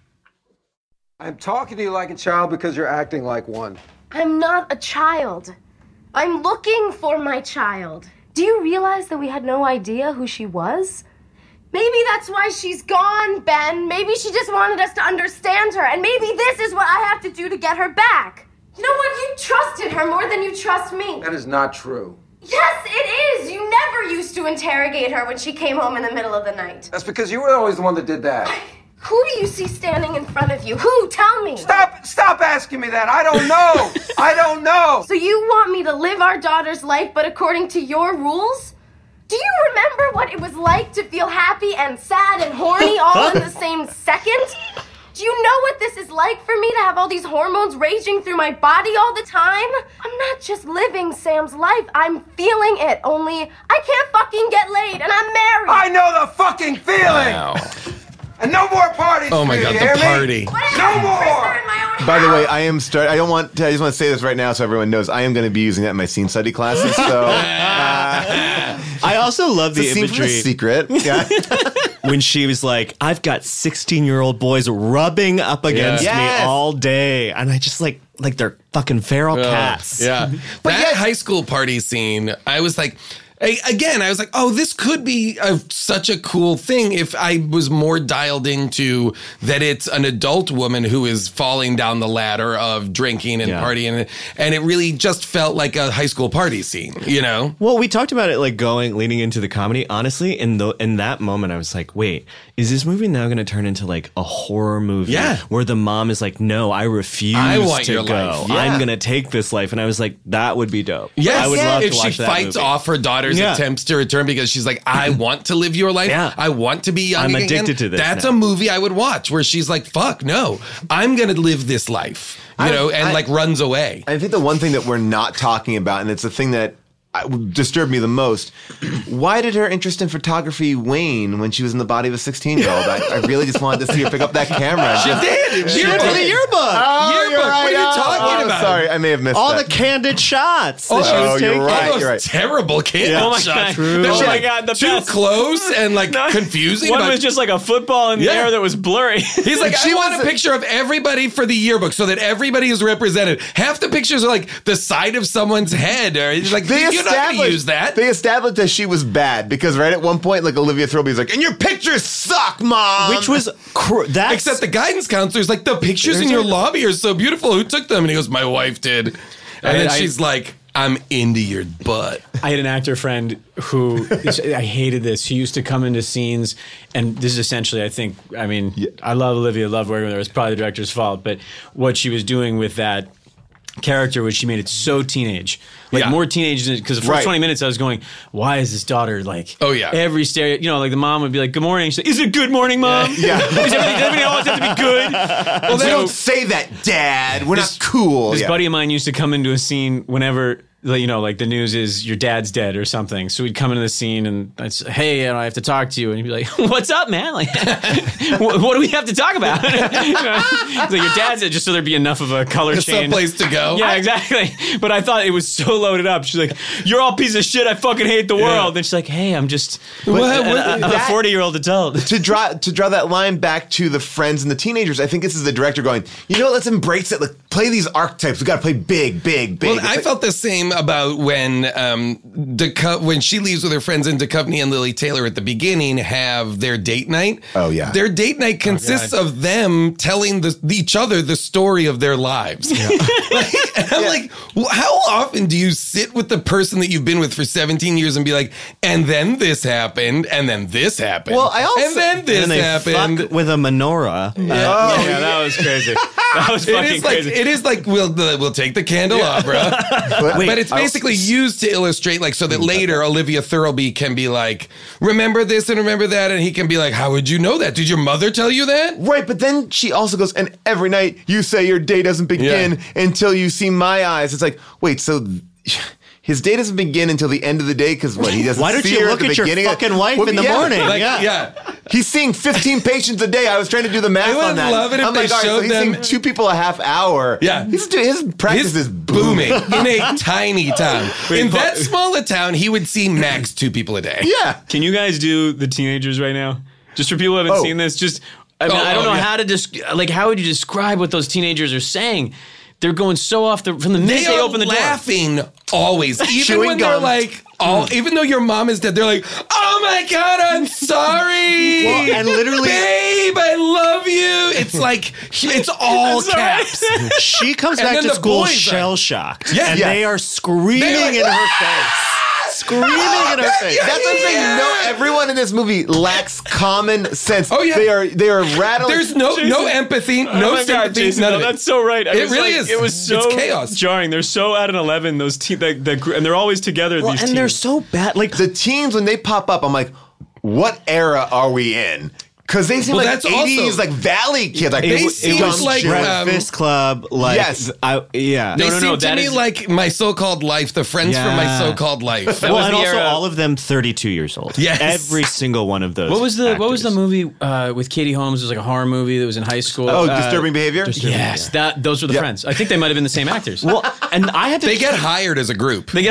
I'm talking to you like a child because you're acting like one. I'm not a child. I'm looking for my child. Do you realize that we had no idea who she was? Maybe that's why she's gone, Ben. Maybe she just wanted us to understand her, and maybe this is what I have to do to get her back. You know what? You trusted her more than you trust me. That is not true. Yes, it is. You never used to interrogate her when she came home in the middle of the night. That's because you were always the one that did that. Who do you see standing in front of you? Who? Tell me. Stop asking me that. I don't know. I don't know. So you want me to live our daughter's life, but according to your rules? Do you remember what it was like to feel happy and sad and horny all in the same second? Do you know what this is like for me to have all these hormones raging through my body all the time? I'm not just living Sam's life, I'm feeling it, only I can't fucking get laid and I'm married. I know the fucking feeling! Wow. And no more parties. Oh my God, the party. No more! By the way, I just want to say this right now so everyone knows I am going to be using that in my scene study classes. So I also love the imagery. From The Secret. Yeah. When she was like, I've got 16-year-old boys rubbing up against me all day. And I just like they're fucking feral cats. Yeah. But that high school party scene, I was like, again, I was like, oh, this could be such a cool thing if I was more dialed into that it's an adult woman who is falling down the ladder of drinking and partying. And it really just felt like a high school party scene, you know? Well, we talked about it like leaning into the comedy. Honestly, in that moment, I was like, wait, is this movie now going to turn into like a horror movie? Yeah. Where the mom is like, no, I refuse to go. Life. Yeah. I'm going to take this life. And I was like, that would be dope. Yes. I would love if to watch she that fights movie. off her daughter's attempts to return because she's like, I want to live your life. Yeah. I want to be young I'm again. addicted to this That's now. a movie I would watch where she's like, fuck no, I'm going to live this life, and runs away. I think the one thing that we're not talking about, and it's the thing that disturbed me the most, why did her interest in photography wane when she was in the body of a 16-year-old? I really just wanted to see her pick up that camera. She did. She went to the yearbook. Oh, you're right. What are you talking about? Sorry, I may have missed all that. the candid shots. Oh, that she was you're taking. right. All those You're right. terrible candid Oh my shots. God. That Oh shit, my God, the too best. close and like confusing. One was just like a football in the air that was blurry. He's like, I want a picture of everybody for the yearbook so that everybody is represented. Half the pictures are like the side of someone's head, or it's like you're not going to use that. They established that she was bad because right at one point, like Olivia Thirlby's like, and your pictures suck, Mom. Which was except the guidance counselor's like, the pictures in your lobby are so beautiful. Who took them? And he goes, my wife did. And then she's like, I'm into your butt. I had an actor friend who, I hated this. She used to come into scenes, and this is essentially, I love Olivia, love working with her. It's probably the director's fault, but what she was doing with that character was she made it so teenage, like more teenage, because the first 20 minutes I was going, why is this daughter like every stereo, you know, like the mom would be like, good morning, she's like, is it good morning, mom? Does everything always have to be good? Well, they don't say that, Dad. We're not cool. This buddy of mine used to come into a scene whenever, you know, like the news is your dad's dead or something. So we'd come into the scene and I'd say, hey, I have to talk to you. And he'd be like, what's up, man? Like, what do we have to talk about? It's like, your dad's dead, just so there'd be enough of a color change. Some place to go. Yeah, exactly. But I thought it was so loaded up. She's like, you're all piece of shit. I fucking hate the world. And she's like, hey, I'm just I'm a 40-year-old adult. To draw that line back to the friends and the teenagers, I think this is the director going, you know what, let's embrace it. Let's play these archetypes. We got to play big, big, big. Well, I felt the same about when she leaves with her friends and Duchovny and Lily Taylor at the beginning have their date night. Oh, yeah. Their date night consists of them telling each other the story of their lives. Yeah. And I'm like, how often do you sit with the person that you've been with for 17 years and be like, and then this happened, and then this happened. Well, and then this happened. Fuck with a menorah. Yeah, that was crazy. That was fucking crazy. It is like we'll take the candelabra, but it's basically used to illustrate, like, so that later Olivia Thirlby can be like, remember this and remember that, and he can be like, how would you know that? Did your mother tell you that? Right, but then she also goes, and every night you say your day doesn't begin until you see my eyes. It's like, wait, so his day doesn't begin until the end of the day because he doesn't. Why don't see you her look at at your fucking wife in the morning? He's seeing 15 patients a day. I was trying to do the math on that. I would love it if I'm they like, all right, so showed he's them seeing 2 people a half hour. Yeah, his practice is booming in a tiny town. In that small a town, he would see max 2 people a day. Yeah. Can you guys do the teenagers right now? Just for people who haven't seen this, just I don't know how to how would you describe what those teenagers are saying? They're going so off from the minute they open the door. They are laughing always, even chewing when gum. they're like, even though your mom is dead, they're like, oh my God, I'm sorry. Well, and literally, babe, I love you. It's like, it's all caps. She comes back to school shell-shocked. Yeah. And they are screaming in her face. Screaming in her face. That's what I'm saying. No, everyone in this movie lacks common sense. Oh, yeah. They are rattling. There's no empathy, no sympathy. Jason, none of it. That's so right. It really is. It was so it's chaos. jarring. They're so at an 11. Those teams, and they're always together. Well, these and teams. they're so bad. Like the teens when they pop up, I'm like, what era are we in? Because they seem like that's 80s, also, like Valley kids. Like they seem like Breakfast Club. Like, yes. They seem to me like My So-Called Life, the friends from My So-Called Life. Well, and also all of them 32 years old. Yes. Every single one of those. What was the movie with Katie Holmes? It was like a horror movie that was in high school. Oh, Disturbing Behavior? Yes, those were the friends. I think they might have been the same actors. Well, and I had to. They get hired as a group. They get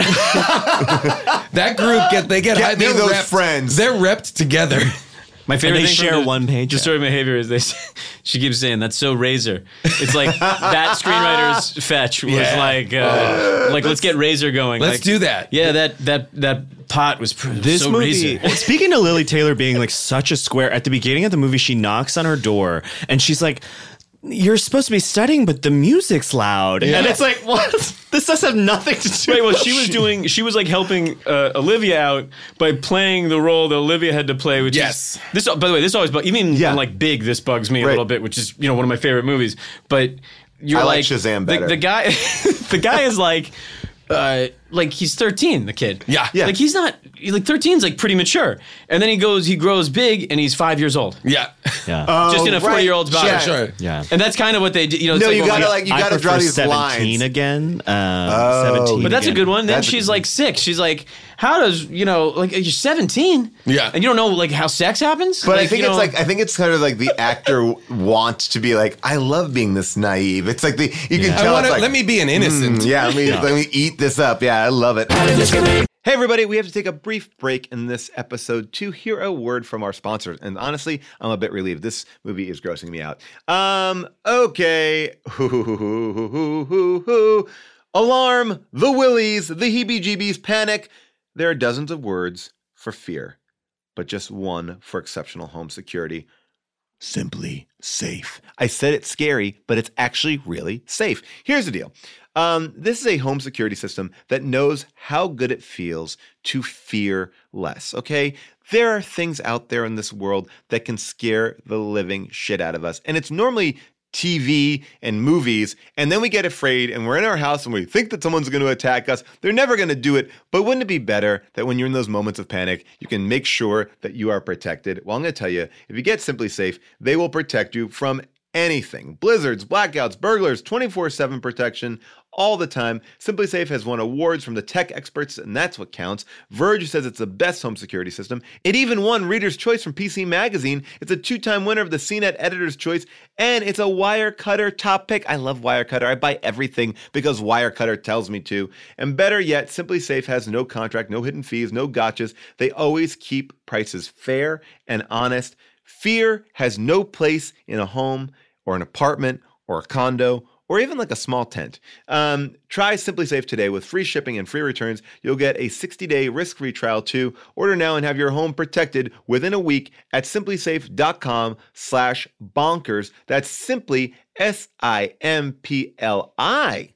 that group they get hired. me those repped, friends. They're repped together. My favorite they thing share one page. Disturbing Behavior is she keeps saying that's so Razor. It's like that screenwriter's fetch was like let's get Razor going. Let's do that. Yeah, that pot was this so movie. Razor. Speaking of Lily Taylor being like such a square, at the beginning of the movie, she knocks on her door and she's like, you're supposed to be studying, but the music's loud. Yeah. And it's like, what? This does have nothing to do. Right, well, she was like helping Olivia out by playing the role that Olivia had to play, which is, this, by the way, this always, even on like Big, this bugs me a little bit, which is, one of my favorite movies. But you're I like Shazam better. The guy, the guy is like he's 13, the kid. Yeah. Like he's not, 13's like pretty mature. And then he grows big and he's 5 years old. Yeah. Just in a 40-year-old's body. Yeah, sure. Yeah. And that's kind of what they do. No, you gotta draw these 17 lines. again. 17 But that's again. a good one. Then she's like 6. She's like, how does, you're 17? Yeah. And you don't know like how sex happens? But I think I think it's kind of like the actor wants to be like, I love being this naive. It's like you can tell. Let me be an innocent. Let me eat this up. Yeah, I love it. Hey everybody, we have to take a brief break in this episode to hear a word from our sponsors. And honestly, I'm a bit relieved. This movie is grossing me out. Okay. Alarm, the willies, the heebie-jeebies, panic. There are dozens of words for fear, but just one for exceptional home security. Simply safe. I said it's scary, but it's actually really safe. Here's the deal. This is a home security system that knows how good it feels to fear less, okay? There are things out there in this world that can scare the living shit out of us, and it's normally TV and movies, and then we get afraid and we're in our house and we think that someone's going to attack us. They're never going to do it, but wouldn't it be better that when you're in those moments of panic, you can make sure that you are protected? Well, I'm going to tell you, if you get Simply Safe, they will protect you from anything. Blizzards, blackouts, burglars, 24/7 protection all the time. Simply Safe has won awards from the tech experts, and that's what counts. Verge says it's the best home security system. It even won Reader's Choice from PC Magazine. It's a 2-time winner of the CNET Editor's Choice, and it's a Wirecutter top pick. I love Wirecutter. I buy everything because Wirecutter tells me to. And better yet, Simply Safe has no contract, no hidden fees, no gotchas. They always keep prices fair and honest. Fear has no place in a home or an apartment or a condo or even like a small tent. Try Simply Safe today with free shipping and free returns. You'll get a 60-day risk-free trial too. Order now and have your home protected within a week at simplysafe.com/bonkers. That's simply SIMPLI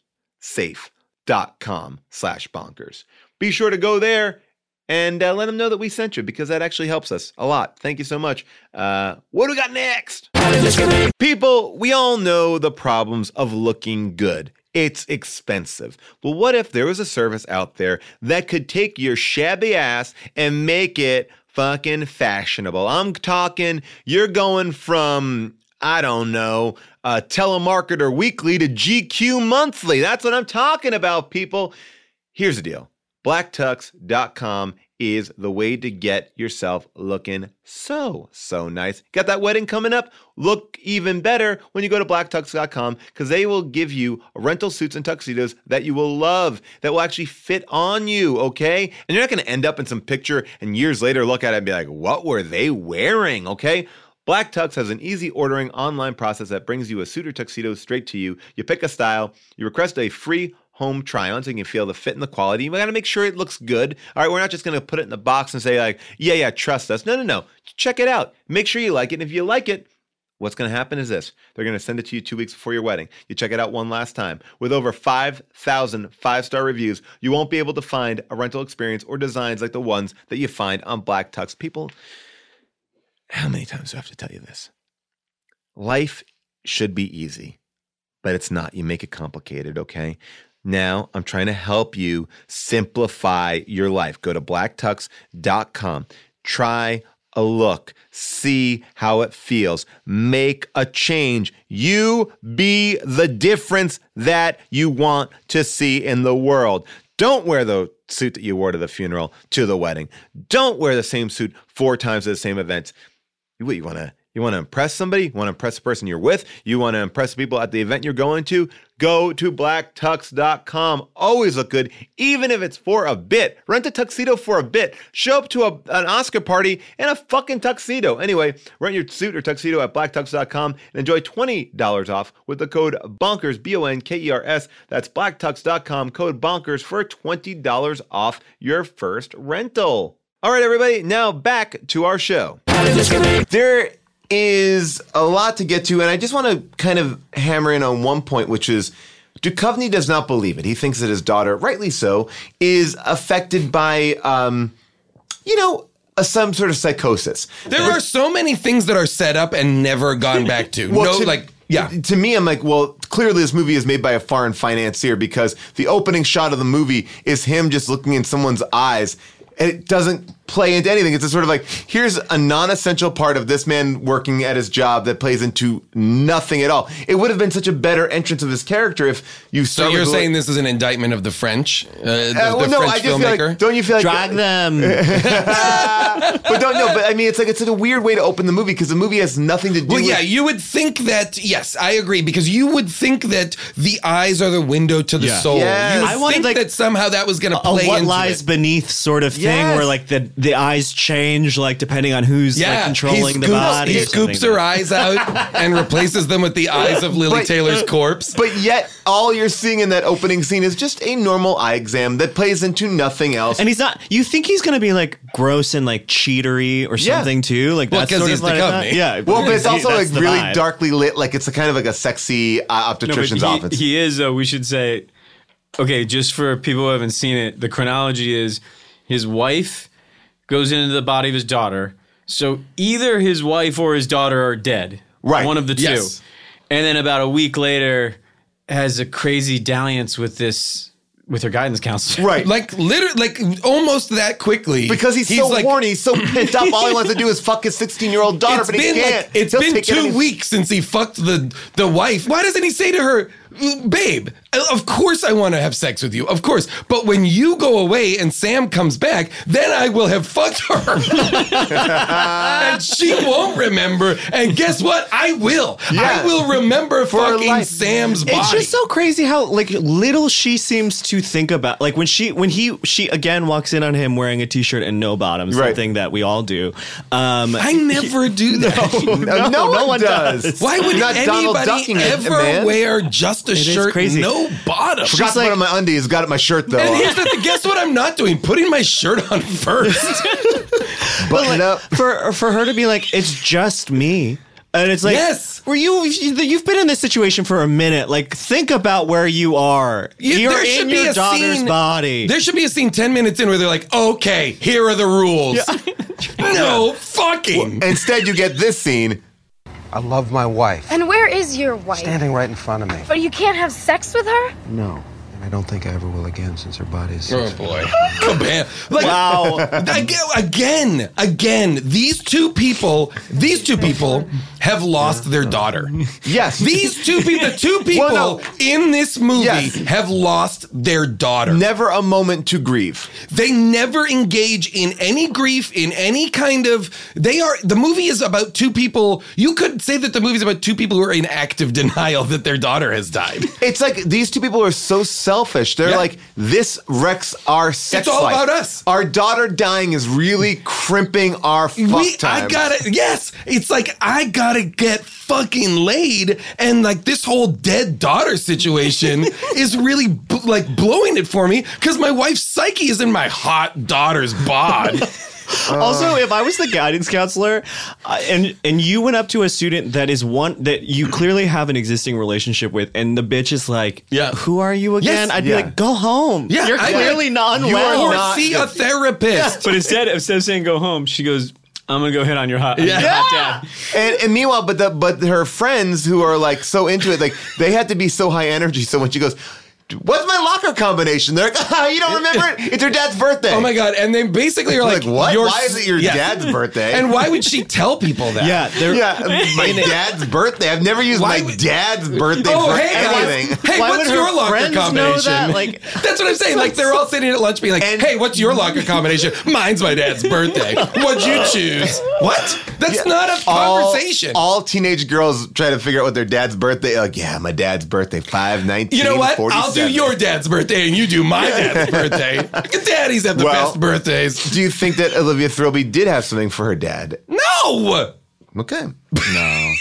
safe.com/bonkers. Be sure to go there and let them know that we sent you, because that actually helps us a lot. Thank you so much. What do we got next? People, we all know the problems of looking good. It's expensive. But what if there was a service out there that could take your shabby ass and make it fucking fashionable? I'm talking, you're going from, I don't know, Telemarketer Weekly to GQ Monthly. That's what I'm talking about, people. Here's the deal. blacktux.com is the way to get yourself looking so nice. Got that wedding coming up? Look even better when you go to blacktux.com, because they will give you rental suits and tuxedos that you will love, that will actually fit on you, okay? And you're not going to end up in some picture and years later look at it and be like, what were they wearing, okay? Black Tux has an easy ordering online process that brings you a suit or tuxedo straight to you. You pick a style, you request a free home try-on so you can feel the fit and the quality. You got to make sure it looks good. All right, we're not just going to put it in the box and say like, yeah, trust us. No. Check it out. Make sure you like it. And if you like it, what's going to happen is this. They're going to send it to you 2 weeks before your wedding. You check it out one last time. With over 5,000 five-star reviews, you won't be able to find a rental experience or designs like the ones that you find on Black Tux. People, how many times do I have to tell you this? Life should be easy, but it's not. You make it complicated, okay? Now, I'm trying to help you simplify your life. Go to blacktux.com. Try a look. See how it feels. Make a change. You be the difference that you want to see in the world. Don't wear the suit that you wore to the funeral to the wedding. Don't wear the same suit 4 times at the same events. What, you want to impress somebody? You want to impress the person you're with? You want to impress people at the event you're going to? Go to blacktux.com. Always look good, even if it's for a bit. Rent a tuxedo for a bit. Show up to an Oscar party in a fucking tuxedo. Anyway, rent your suit or tuxedo at blacktux.com and enjoy $20 off with the code BONKERS, BONKERS. That's blacktux.com, code BONKERS for $20 off your first rental. All right, everybody, now back to our show. There is a lot to get to, and I just want to kind of hammer in on one point, which is Duchovny does not believe it. He thinks that his daughter, rightly so, is affected by, some sort of psychosis. There are so many things that are set up and never gone back to. To me, I'm like, well, clearly this movie is made by a foreign financier, because the opening shot of the movie is him just looking in someone's eyes. And it doesn't play into anything. It's a sort of like, here's a non-essential part of this man working at his job that plays into nothing at all. It would have been such a better entrance of his character if you started. So you're saying this is an indictment of the French, French I just filmmaker? feel like, don't you feel like drag them? But I mean, it's such a weird way to open the movie, because the movie has nothing to do with. Well, yeah, you would think that. Yes, I agree, because you would think that the eyes are the window to the soul. Yes. You would think that somehow that was going to play what into lies it. beneath sort of thing, where like the eyes change like depending on who's like controlling the body. He scoops her eyes out and replaces them with the eyes of Lily Taylor's corpse. But yet, all you're seeing in that opening scene is just a normal eye exam that plays into nothing else. And he's not. You think he's going to be like gross and like cheatery or something too? Like that's sort of like that. Yeah. Well, but it's also like really vibe. Darkly lit. Like it's a kind of like a sexy obstetrician's office. He is. We should say. Okay, just for people who haven't seen it, the chronology is his wife goes into the body of his daughter. So either his wife or his daughter are dead. Right. One of the two. Yes. And then about a week later, has a crazy dalliance with her guidance counselor. Right. Like literally, like almost that quickly. Because he's so horny, he's so pent up. All he wants to do is fuck his 16-year-old daughter, but he can't. It's been 2 weeks since he fucked the wife. Why doesn't he say to her, babe, of course I want to have sex with you, of course. But when you go away and Sam comes back, then I will have fucked her. And she won't remember. And guess what? I will. I will remember fucking Sam's body. It's just so crazy how like little she seems to think about. Like when she again walks in on him wearing a t-shirt and no bottoms, something that we all do. I never do that. No one does. Why would anybody ever wear just a shirt, no bottom? Forgot to put on my undies. Got my shirt though. And here's the thing. Guess what? I'm not doing. Putting my shirt on first. Button up for her to be like, it's just me. And it's like, yes, you've been in this situation for a minute. Like, think about where you are. You're in your daughter's body. There should be a scene 10 minutes in where they're like, okay, here are the rules. Yeah. No, fucking. Well, instead, you get this scene. I love my wife. And where is your wife? Standing right in front of me. But you can't have sex with her? No. And I don't think I ever will again since her body is... Oh, boy. Like, wow. Again, these two people have lost their daughter. Yes. These two people, the two people in this movie have lost their daughter. Never a moment to grieve. They never engage in any grief, in any kind of... The movie is about two people. You could say that the movie is about two people who are in active denial that their daughter has died. It's like these two people are so selfish. They're like, this wrecks our sex life. It's all about us. Our daughter dying is really crimping our fuck time. It's like, I gotta get fucking laid, and like this whole dead daughter situation is really blowing it for me because my wife's psyche is in my hot daughter's bod. Also, if I was the guidance counselor and you went up to a student that is one that you clearly have an existing relationship with, and the bitch is like, who are you again? Yes. I'd be like, go home. Yeah, You're clearly not well. well. Or see a therapist. But instead of saying go home, she goes, I'm gonna go hit on your hot dad. And meanwhile, but her friends who are like so into it, like they had to be so high energy. So when she goes, what's my locker combination? They're like, you don't remember it? It's your dad's birthday. Oh my God. And they basically are like, what? Why is it your dad's birthday? And why would she tell people that? My dad's birthday. I've never used my dad's birthday for anything. Hey, what's your locker combination? Like, that's what I'm saying. Like they're all sitting at lunch being like, hey, what's your locker combination? Mine's my dad's birthday. What'd you choose? What? That's not a conversation. All teenage girls try to figure out what their dad's birthday. Like, my dad's birthday, 5/19. You know what? I'll do your dad's birthday and you do my dad's birthday. Daddies have the best birthdays. Do you think that Olivia Thirlby did have something for her dad? No. Okay. No.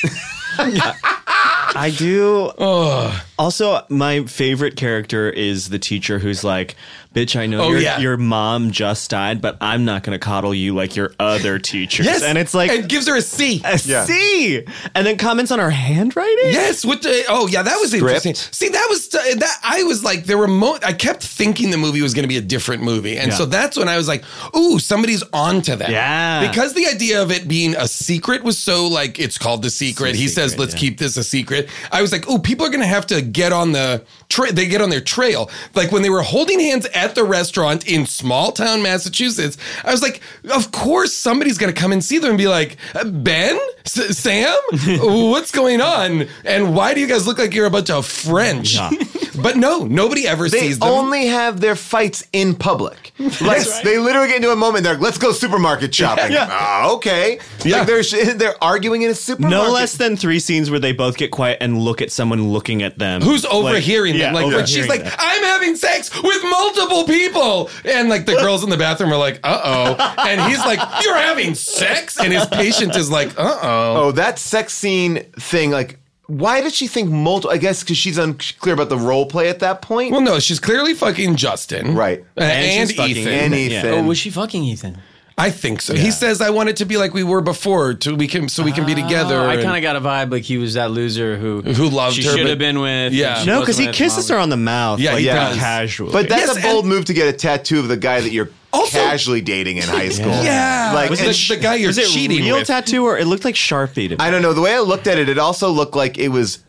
I do. Also, my favorite character is the teacher who's like, bitch, I know your mom just died, but I'm not going to coddle you like your other teachers. Yes. And it's like... And gives her a C. C! And then comments on her handwriting? Yes. With the, that was interesting. See, that was... I was like, there were... I kept thinking the movie was going to be a different movie. And so that's when I was like, ooh, somebody's onto that. Yeah. Because the idea of it being a secret was so like, it's called The Secret. He says, let's keep this a secret. I was like, ooh, people are going to have to get on the... They get on their trail. Like when they were holding hands at the restaurant in small town Massachusetts, I was like, of course somebody's going to come and see them and be like, Ben? Sam? What's going on? And why do you guys look like you're a bunch of French? Yeah. But no, nobody ever sees them. They only have their fights in public. Like they literally get into a moment, they're like, let's go supermarket shopping. Okay. Yeah. Like they're arguing in a supermarket. No less than 3 scenes where they both get quiet and look at someone looking at them. Who's overhearing them. Like when she's like, I'm having sex with multiple people. And like the girls in the bathroom are like, uh-oh. And he's like, you're having sex? And his patient is like, uh-oh. Oh, that sex scene thing, like, why did she think multiple? I guess because she's unclear about the role play at that point. Well, no, she's clearly fucking Justin. Right. And Ethan. And Ethan. Oh, was she fucking Ethan? I think so. Yeah. He says, I want it to be like we were before so we can be together. I kind of got a vibe like he was that loser who loved she her. She should have been with. Yeah. No, because he kisses her on the mouth. Yeah, like casually. But that's a bold move to get a tattoo of the guy that you're casually dating in high school. Yeah. Like, was the guy you're cheating with. Was it real tattoo or it looked like Sharpie to me? I don't know. The way I looked at it, it also looked like it was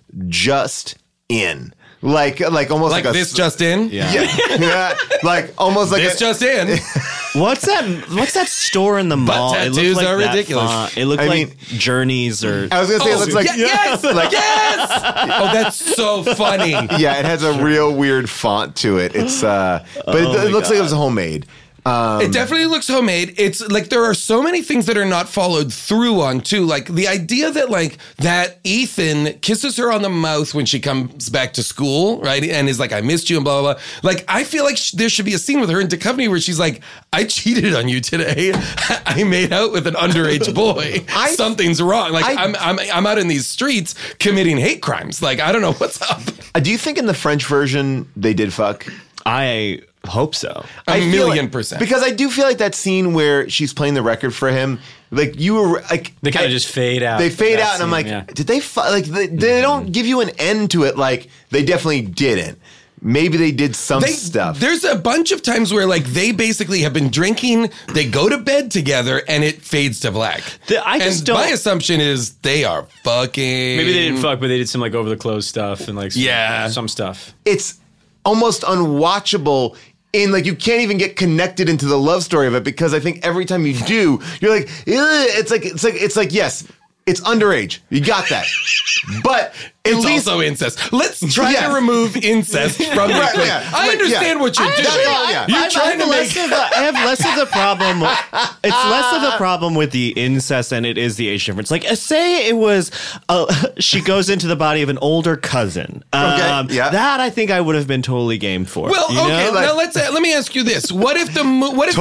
just in. Like almost like a this just in? Yeah. Like almost like this just in. What's that store in the mall? Tattoos it looks like are that ridiculous. font. It looked like Journeys or. I was gonna say it looks like yes. Oh, that's so funny. Yeah, it has a real weird font to it. It's but it looks like it was homemade. It definitely looks homemade. It's like there are so many things that are not followed through on too. Like the idea that Ethan kisses her on the mouth when she comes back to school, right? And is like, I missed you and blah, blah, blah. Like, I feel like there should be a scene with her in Duchovny where she's like, I cheated on you today. I made out with an underage boy. Something's wrong. Like I'm out in these streets committing hate crimes. Like, I don't know what's up. Do you think in the French version they did fuck? I hope so. A million percent. Because I do feel like that scene where she's playing the record for him, like you were like they kind of just fade out. They fade out, and I'm like, did they like they don't give you an end to it? Like they definitely didn't. Maybe they did some stuff. There's a bunch of times where like they basically have been drinking, they go to bed together, and it fades to black. My assumption is they are fucking. Maybe they didn't fuck, but they did some like over the clothes stuff and like some stuff. It's almost unwatchable. And like you can't even get connected into the love story of it because I think every time you do, you're like, it's like yes, it's underage. You got that, but at it's least also incest. Let's try to remove incest from the equation. I understand what you're doing. You're trying to make. I have less of the problem. It's less of the problem with the incest than it is the age difference. Like, say it was she goes into the body of an older cousin. That I think I would have been totally game for. Well, okay. Now let me ask you this: What if in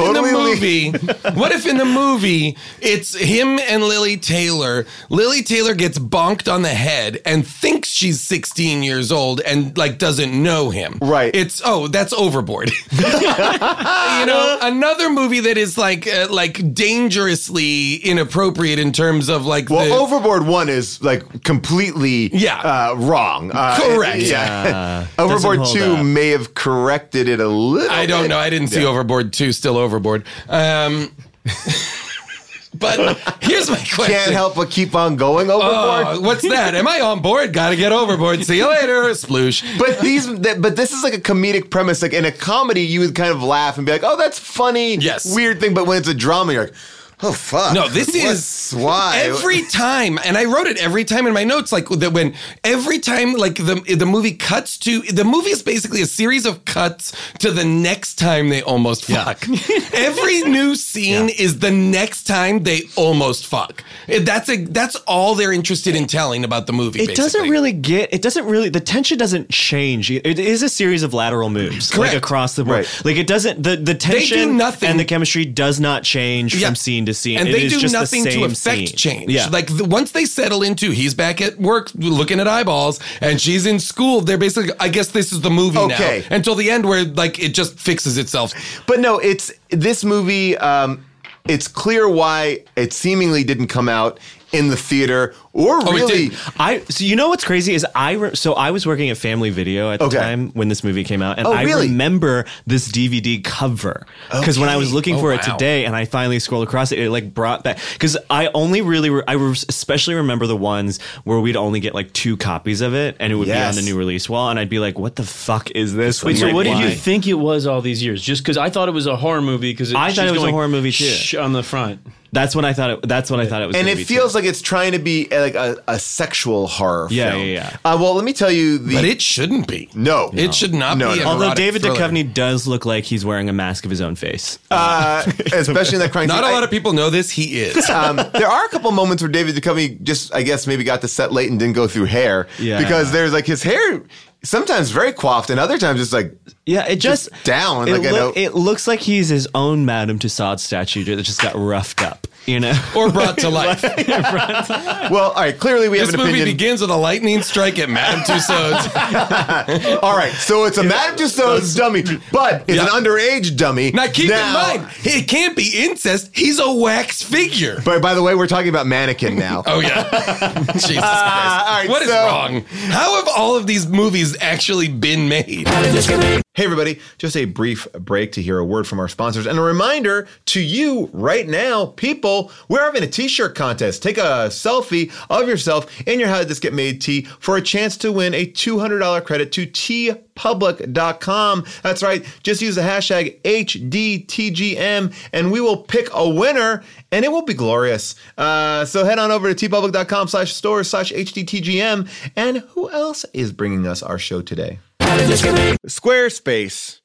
the movie it's him and Lily Taylor? Lily Taylor gets bonked on the head and thinks she's 16 years old and like doesn't know him. Right. That's Overboard. Another movie that is like dangerously inappropriate in terms of like. Well, Overboard 1 is like completely wrong. Correct. Overboard 2 may have corrected it a little. I don't know. I didn't see Overboard 2. Still Overboard. But here's my question. Can't help but keep on going overboard. What's that? Am I on board? Gotta get overboard. See you later. Sploosh. But this is like a comedic premise. Like in a comedy, you would kind of laugh and be like, oh, that's funny. Yes. Weird thing. But when it's a drama, you're like, oh, fuck. No, this is why every time, and I wrote it every time in my notes, like that when every time like the movie cuts to, the movie is basically a series of cuts to the next time they almost fuck. Every new scene is the next time they almost fuck. That's all they're interested in telling about the movie. The tension doesn't change. It is a series of lateral moves, like across the board. Right. Like it doesn't, the tension and the chemistry does not change from scene to scene. And they do nothing to affect change. Yeah. Like once they settle into he's back at work looking at eyeballs and she's in school, they're basically, I guess this is the movie now. Until the end where like it just fixes itself. But no, it's this movie, it's clear why it seemingly didn't come out in the theater or really. So you know what's crazy is I was working at Family Video at the time when this movie came out, and I remember this DVD cover because when I was looking for it today and I finally scrolled across it, it like brought back because I especially remember the ones where we'd only get like 2 copies of it and it would be on the new release wall, and I'd be like, what the fuck is this? Wait, so what did you think it was all these years? Just because I thought it was a horror movie because I thought it was a horror movie too on the front. That's when I thought it was. And it feels like it's trying to be like a sexual horror film. Yeah. Well, let me tell you, but it shouldn't be. No, it should not be. Although David Duchovny does look like he's wearing a mask of his own face, especially in that crime scene. Not a lot of people know this. He is. There are a couple moments where David Duchovny just, I guess, maybe got to set late and didn't go through hair because there's like his hair. Sometimes very coiffed, and other times it's like it just down. It looks like he's his own Madame Tussauds statue that just got roughed up, or brought to life. Well, all right. Clearly, we have an opinion. This movie begins with a lightning strike at Madame Tussauds. All right, so it's a Madame Tussauds dummy, but it's an underage dummy. Now, keep in mind, it can't be incest. He's a wax figure. But by the way, we're talking about mannequin now. Oh yeah, Jesus Christ! All right, what is wrong? How have all of these movies actually been made? Hey, everybody, just a brief break to hear a word from our sponsors and a reminder to you right now, people, we're having a t-shirt contest. Take a selfie of yourself in your How Did This Get Made tee for a chance to win a $200 credit to tpublic.com. That's right. Just use the hashtag HDTGM and we will pick a winner and it will be glorious. So head on over to tpublic.com/store/HDTGM. And who else is bringing us our show today? Squarespace.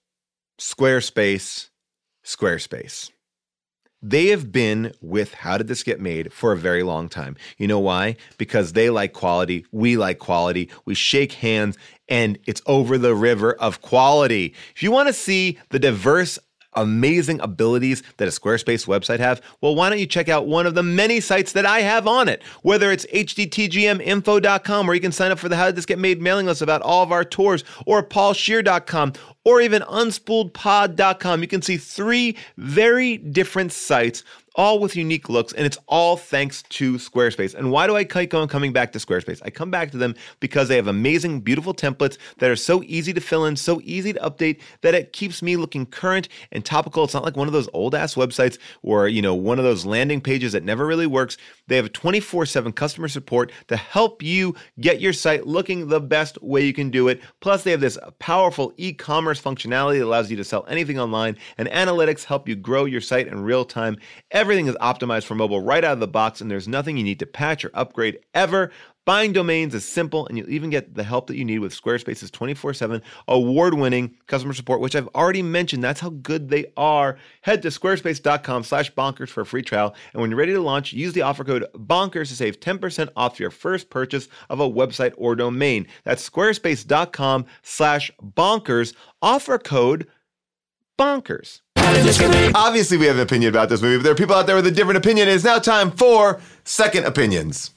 They have been with How Did This Get Made for a very long time. You know why? Because they like quality. We like quality. We shake hands and it's over the river of quality. If you want to see the diverse amazing abilities that a Squarespace website have, well, why don't you check out one of the many sites that I have on it, whether it's hdtgminfo.com, where you can sign up for the How Did This Get Made mailing list about all of our tours, or paulscheer.com, or even unspooledpod.com. You can see 3 very different sites, all with unique looks, and it's all thanks to Squarespace. And why do I keep coming back to Squarespace? I come back to them because they have amazing, beautiful templates that are so easy to fill in, so easy to update, that it keeps me looking current and topical. It's not like one of those old-ass websites or, one of those landing pages that never really works. They have 24/7 customer support to help you get your site looking the best way you can do it. Plus, they have this powerful e-commerce functionality that allows you to sell anything online, and analytics help you grow your site in real time. Everything is optimized for mobile right out of the box, and there's nothing you need to patch or upgrade ever. Buying domains is simple, and you'll even get the help that you need with Squarespace's 24/7 award-winning customer support, which I've already mentioned. That's how good they are. Head to squarespace.com/bonkers for a free trial, and when you're ready to launch, use the offer code BONKERS to save 10% off your first purchase of a website or domain. That's squarespace.com/bonkers. Offer code BONKERS. Obviously, we have an opinion about this movie, but there are people out there with a different opinion. It is now time for Second Opinions.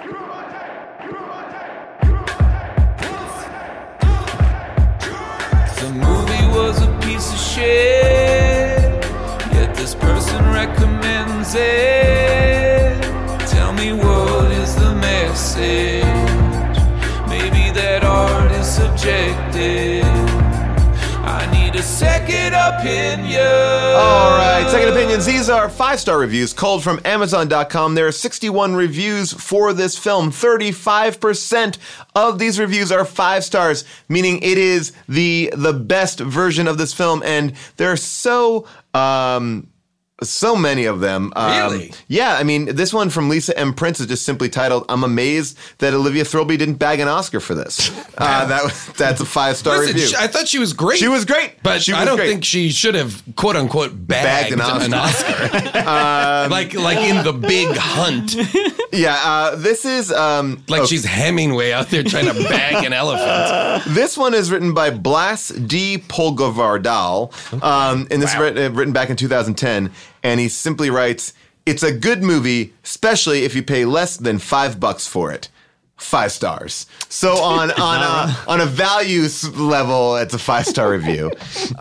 The movie was a piece of shit, yet this person recommends it. Tell me, what is the message? Maybe that art is subjective. I need a second opinion. All right, Second Opinions. These are 5-star reviews culled from Amazon.com. There are 61 reviews for this film. 35% of these reviews are 5 stars, meaning it is the best version of this film. And there are so many of them. Really? Yeah, I mean, this one from Lisa M. Prince is just simply titled, "I'm amazed that Olivia Thirlby didn't bag an Oscar for this." That's a 5-star review. I thought she was great. She was great. But I don't think she should have, quote unquote, bagged an Oscar. like in The Big Hunt. Yeah, this is... she's Hemingway out there trying to bag an elephant. This one is written by Blas D. Polgavardal, and this is written back in 2010. And he simply writes, "It's a good movie, especially if you pay less than $5 for it." 5 stars. So on a values level, it's a 5-star review.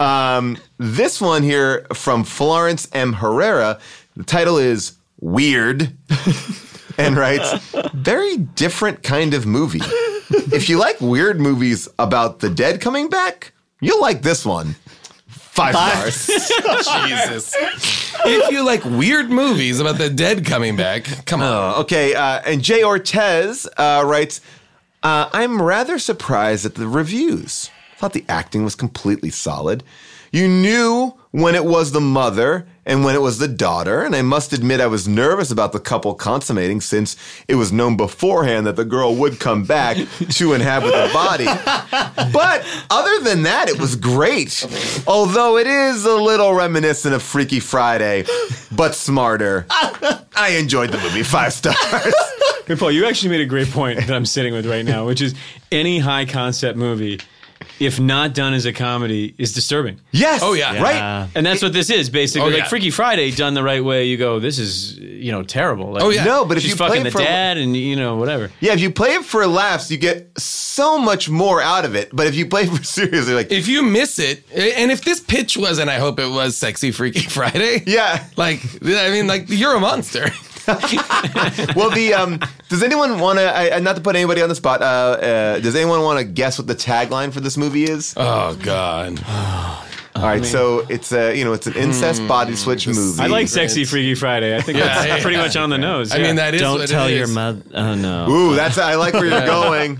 This one here from Florence M. Herrera, the title is Weird, and writes, "Very different kind of movie. If you like weird movies about the dead coming back, you'll like this one. 5 stars. Jesus. If you like weird movies about the dead coming back, come on. Okay, and Jay Ortez writes, I'm rather surprised at the reviews. I thought the acting was completely solid. You knew when it was the mother and when it was the daughter, and I must admit I was nervous about the couple consummating since it was known beforehand that the girl would come back to inhabit the body. But other than that, it was great. Although it is a little reminiscent of Freaky Friday, but smarter. I enjoyed the movie. 5 stars. Hey, Paul, you actually made a great point that I'm sitting with right now, which is any high concept movie, if not done as a comedy, is disturbing. Yes. Oh, yeah. Right. And that's what this is, basically. Oh, yeah. Like Freaky Friday, done the right way, you go, this is, terrible. Like, Oh, yeah. No, but if she's you play fucking it the for dad and, whatever. Yeah, if you play it for laughs, you get so much more out of it. But if you play it for seriously, like... If you miss it, and if this pitch was, and I hope it was, Sexy Freaky Friday. Yeah. You're a monster. Well, does anyone want to, not to put anybody on the spot, does anyone want to guess what the tagline for this movie is? Oh, God. All right, so it's it's an incest body switch movie. I like Sexy Freaky Friday. I think that's pretty much on the nose. I mean, that is Don't what tell it your is. mother. Oh no. Ooh, I like where you're going.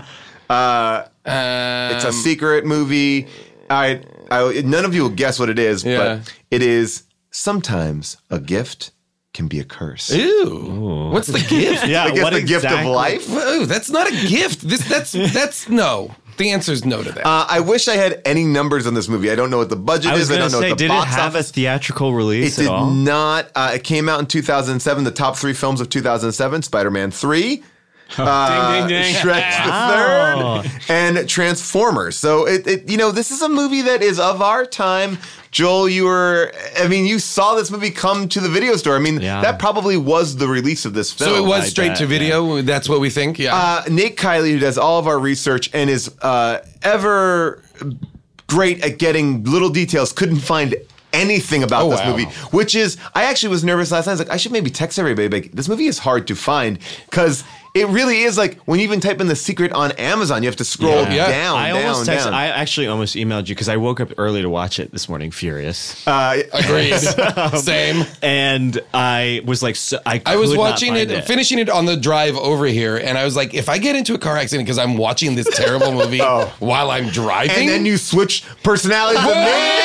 It's a secret movie. All right, none of you will guess what it is, but it is sometimes a gift can be a curse. Ew. What's the gift? I guess the gift of life. Ooh, that's not a gift. That's no. The answer is no to that. I wish I had any numbers on this movie. I don't know what the budget is. I don't know what the did box it have office. a theatrical release It did at all? not. It came out in 2007. The top 3 films of 2007: Spider-Man 3, Ding, ding, ding. Shrek the Third, and Transformers. So this is a movie that is of our time. Joel, you saw this movie come to the video store. I mean, that probably was the release of this film. So it was straight to video. Yeah. That's what we think. Yeah. Nate Kiley, who does all of our research and is ever great at getting little details, couldn't find anything about this movie, which is, I actually was nervous last night. I was like, I should maybe text everybody. Like, this movie is hard to find because it really is like when you even type in The Secret on Amazon, you have to scroll down. I actually almost emailed you because I woke up early to watch it this morning, furious. Agreed. Same. And I was like, I was watching it, finishing it on the drive over here, and I was like, if I get into a car accident because I'm watching this terrible movie while I'm driving, and then you switch personalities with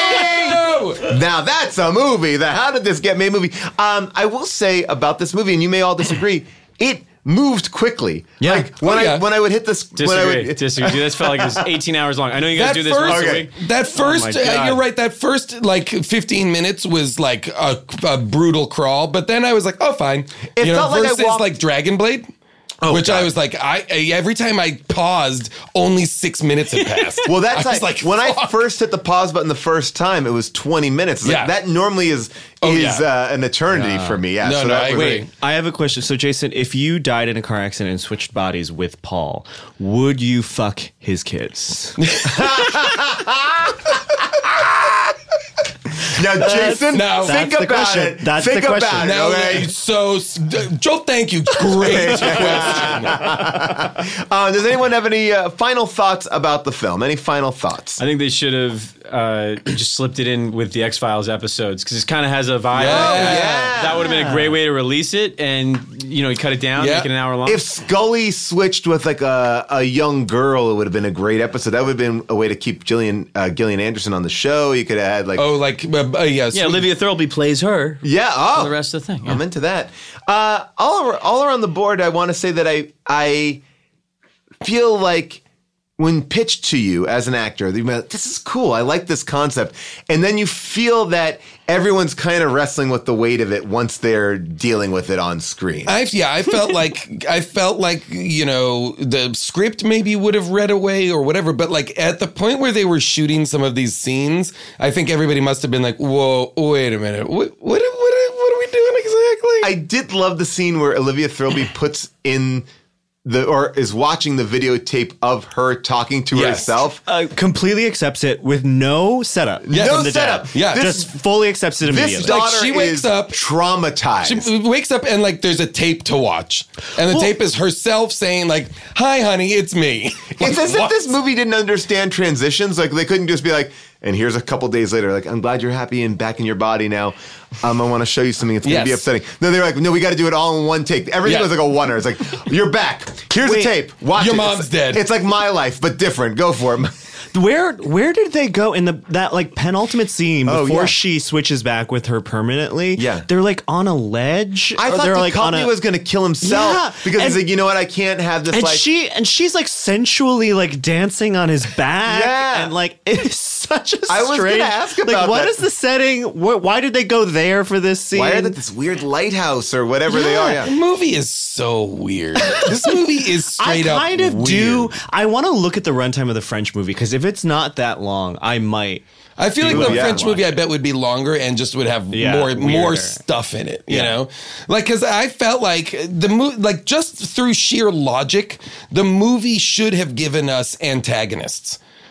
me. Now that's a movie. How did this get made movie? I will say about this movie, and you may all disagree, it moved quickly. Yeah. Like when I would hit this. Disagree. That felt like it was 18 hours long. I know you guys do this once a week. That first, you're right. That first 15 minutes was like a brutal crawl, but then I was like, oh, fine. It felt like versus like Dragon Blade. Which God. I was like, every time I paused, only 6 minutes had passed. Well, that's like when I first hit the pause button the first time, it was 20 minutes. Like, that normally is an eternity for me. Yeah, no, I agree. Wait, I have a question. So, Jason, if you died in a car accident and switched bodies with Paul, would you fuck his kids? Now, Jason, think about it. That's think the question. About now, it, okay? So, Joe, thank you. Great question. Does anyone have any final thoughts about the film? Any final thoughts? I think they should have just slipped it in with the X-Files episodes because it kind of has a vibe. That would have been a great way to release it, and you cut it down, make it an hour long. If Scully switched with like a young girl, it would have been a great episode. That would have bbeen a way to keep Gillian Anderson on the show. You could have had yes. Yeah, Olivia Thirlby plays her. Yeah. For the rest of the thing. Yeah. I'm into that. All around the board, I want to say that I feel like when pitched to you as an actor, this is cool. I like this concept. And then you feel that everyone's kind of wrestling with the weight of it once they're dealing with it on screen. I felt like the script maybe would have read away or whatever, but like at the point where they were shooting some of these scenes, I think everybody must have been like, whoa, wait a minute. What are we doing exactly? I did love the scene where Olivia Thirlby puts in is watching the videotape of her talking to herself. Completely accepts it with no setup. No setup. Yeah. Just fully accepts it immediately. This daughter she wakes up traumatized. She wakes up and like there's a tape to watch. And the tape is herself saying like, hi, honey, it's me. It's as if this movie didn't understand transitions. Like they couldn't just be like, and here's a couple days later, like, I'm glad you're happy and back in your body now. I want to show you something that's going to be upsetting. No, they're like, no, we got to do it all in one take. Everything was like a oneer. It's like, you're back. Here's the tape. Watch your it. Mom's dead. It's like My Life, but different. Go for it. Where did they go in that like penultimate scene before she switches back with her permanently? Yeah. They're like on a ledge. I thought the company was going to kill himself because he's like, you know what? I can't have this. And she's like sensually like dancing on his back. Yeah. And like it's such a strange. I was going to ask about like, what is the setting? Why did they go there for this scene? Why are they this weird lighthouse or whatever they are? Yeah. The movie is so weird. This movie is straight up weird. I want to look at the runtime of the French movie because if it's not that long, I might. I feel like the French movie, I bet, would be longer and just would have more stuff in it, you know? Like, because I felt like the movie, like, just through sheer logic, the movie should have given us antagonists.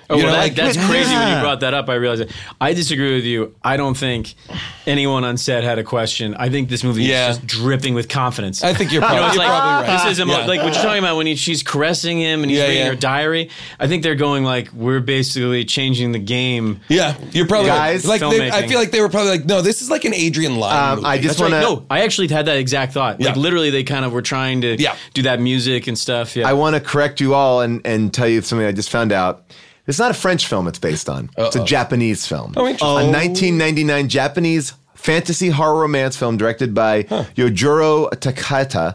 Oh, You well, know, that's crazy when you brought that up. I realized it. I disagree with you. I don't think anyone on set had a question. I think this movie is just dripping with confidence. I think you're probably, it's you're probably right. This is like what you're talking about when she's caressing him and he's reading her diary. I think they're going like, we're basically changing the game. Yeah, you're probably Guys, right. Like I feel like they were probably like, no, this is like an Adrian Lyne movie. I just want No, I actually had that exact thought. Like literally, they kind of were trying to do that music and stuff. Yeah. I want to correct you all and tell you something I just found out. It's not a French film it's based on. It's a Japanese film. Oh, interesting. A 1999 Japanese fantasy horror romance film directed by Yojiro Takata.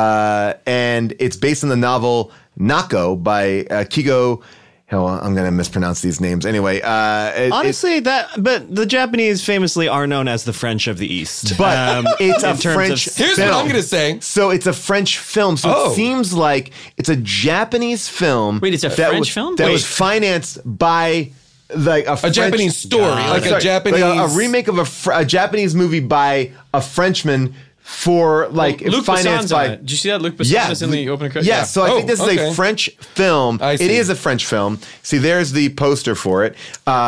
And it's based on the novel Nako by Kigo. Hell, I'm going to mispronounce these names. Anyway. Honestly, but the Japanese famously are known as the French of the East. But it's a French film. Here's what I'm going to say. So it's a French film. So it seems like it's a Japanese film. Wait, it's a French film? That was financed by like a Japanese story. A Japanese... Like a remake of a Japanese movie by a Frenchman for like Luc financed Besson's by. on it. Did you see that Luc Besson is in the opening credits? Yeah, so I think this is a French film. I see. It is a French film. See, there's the poster for it.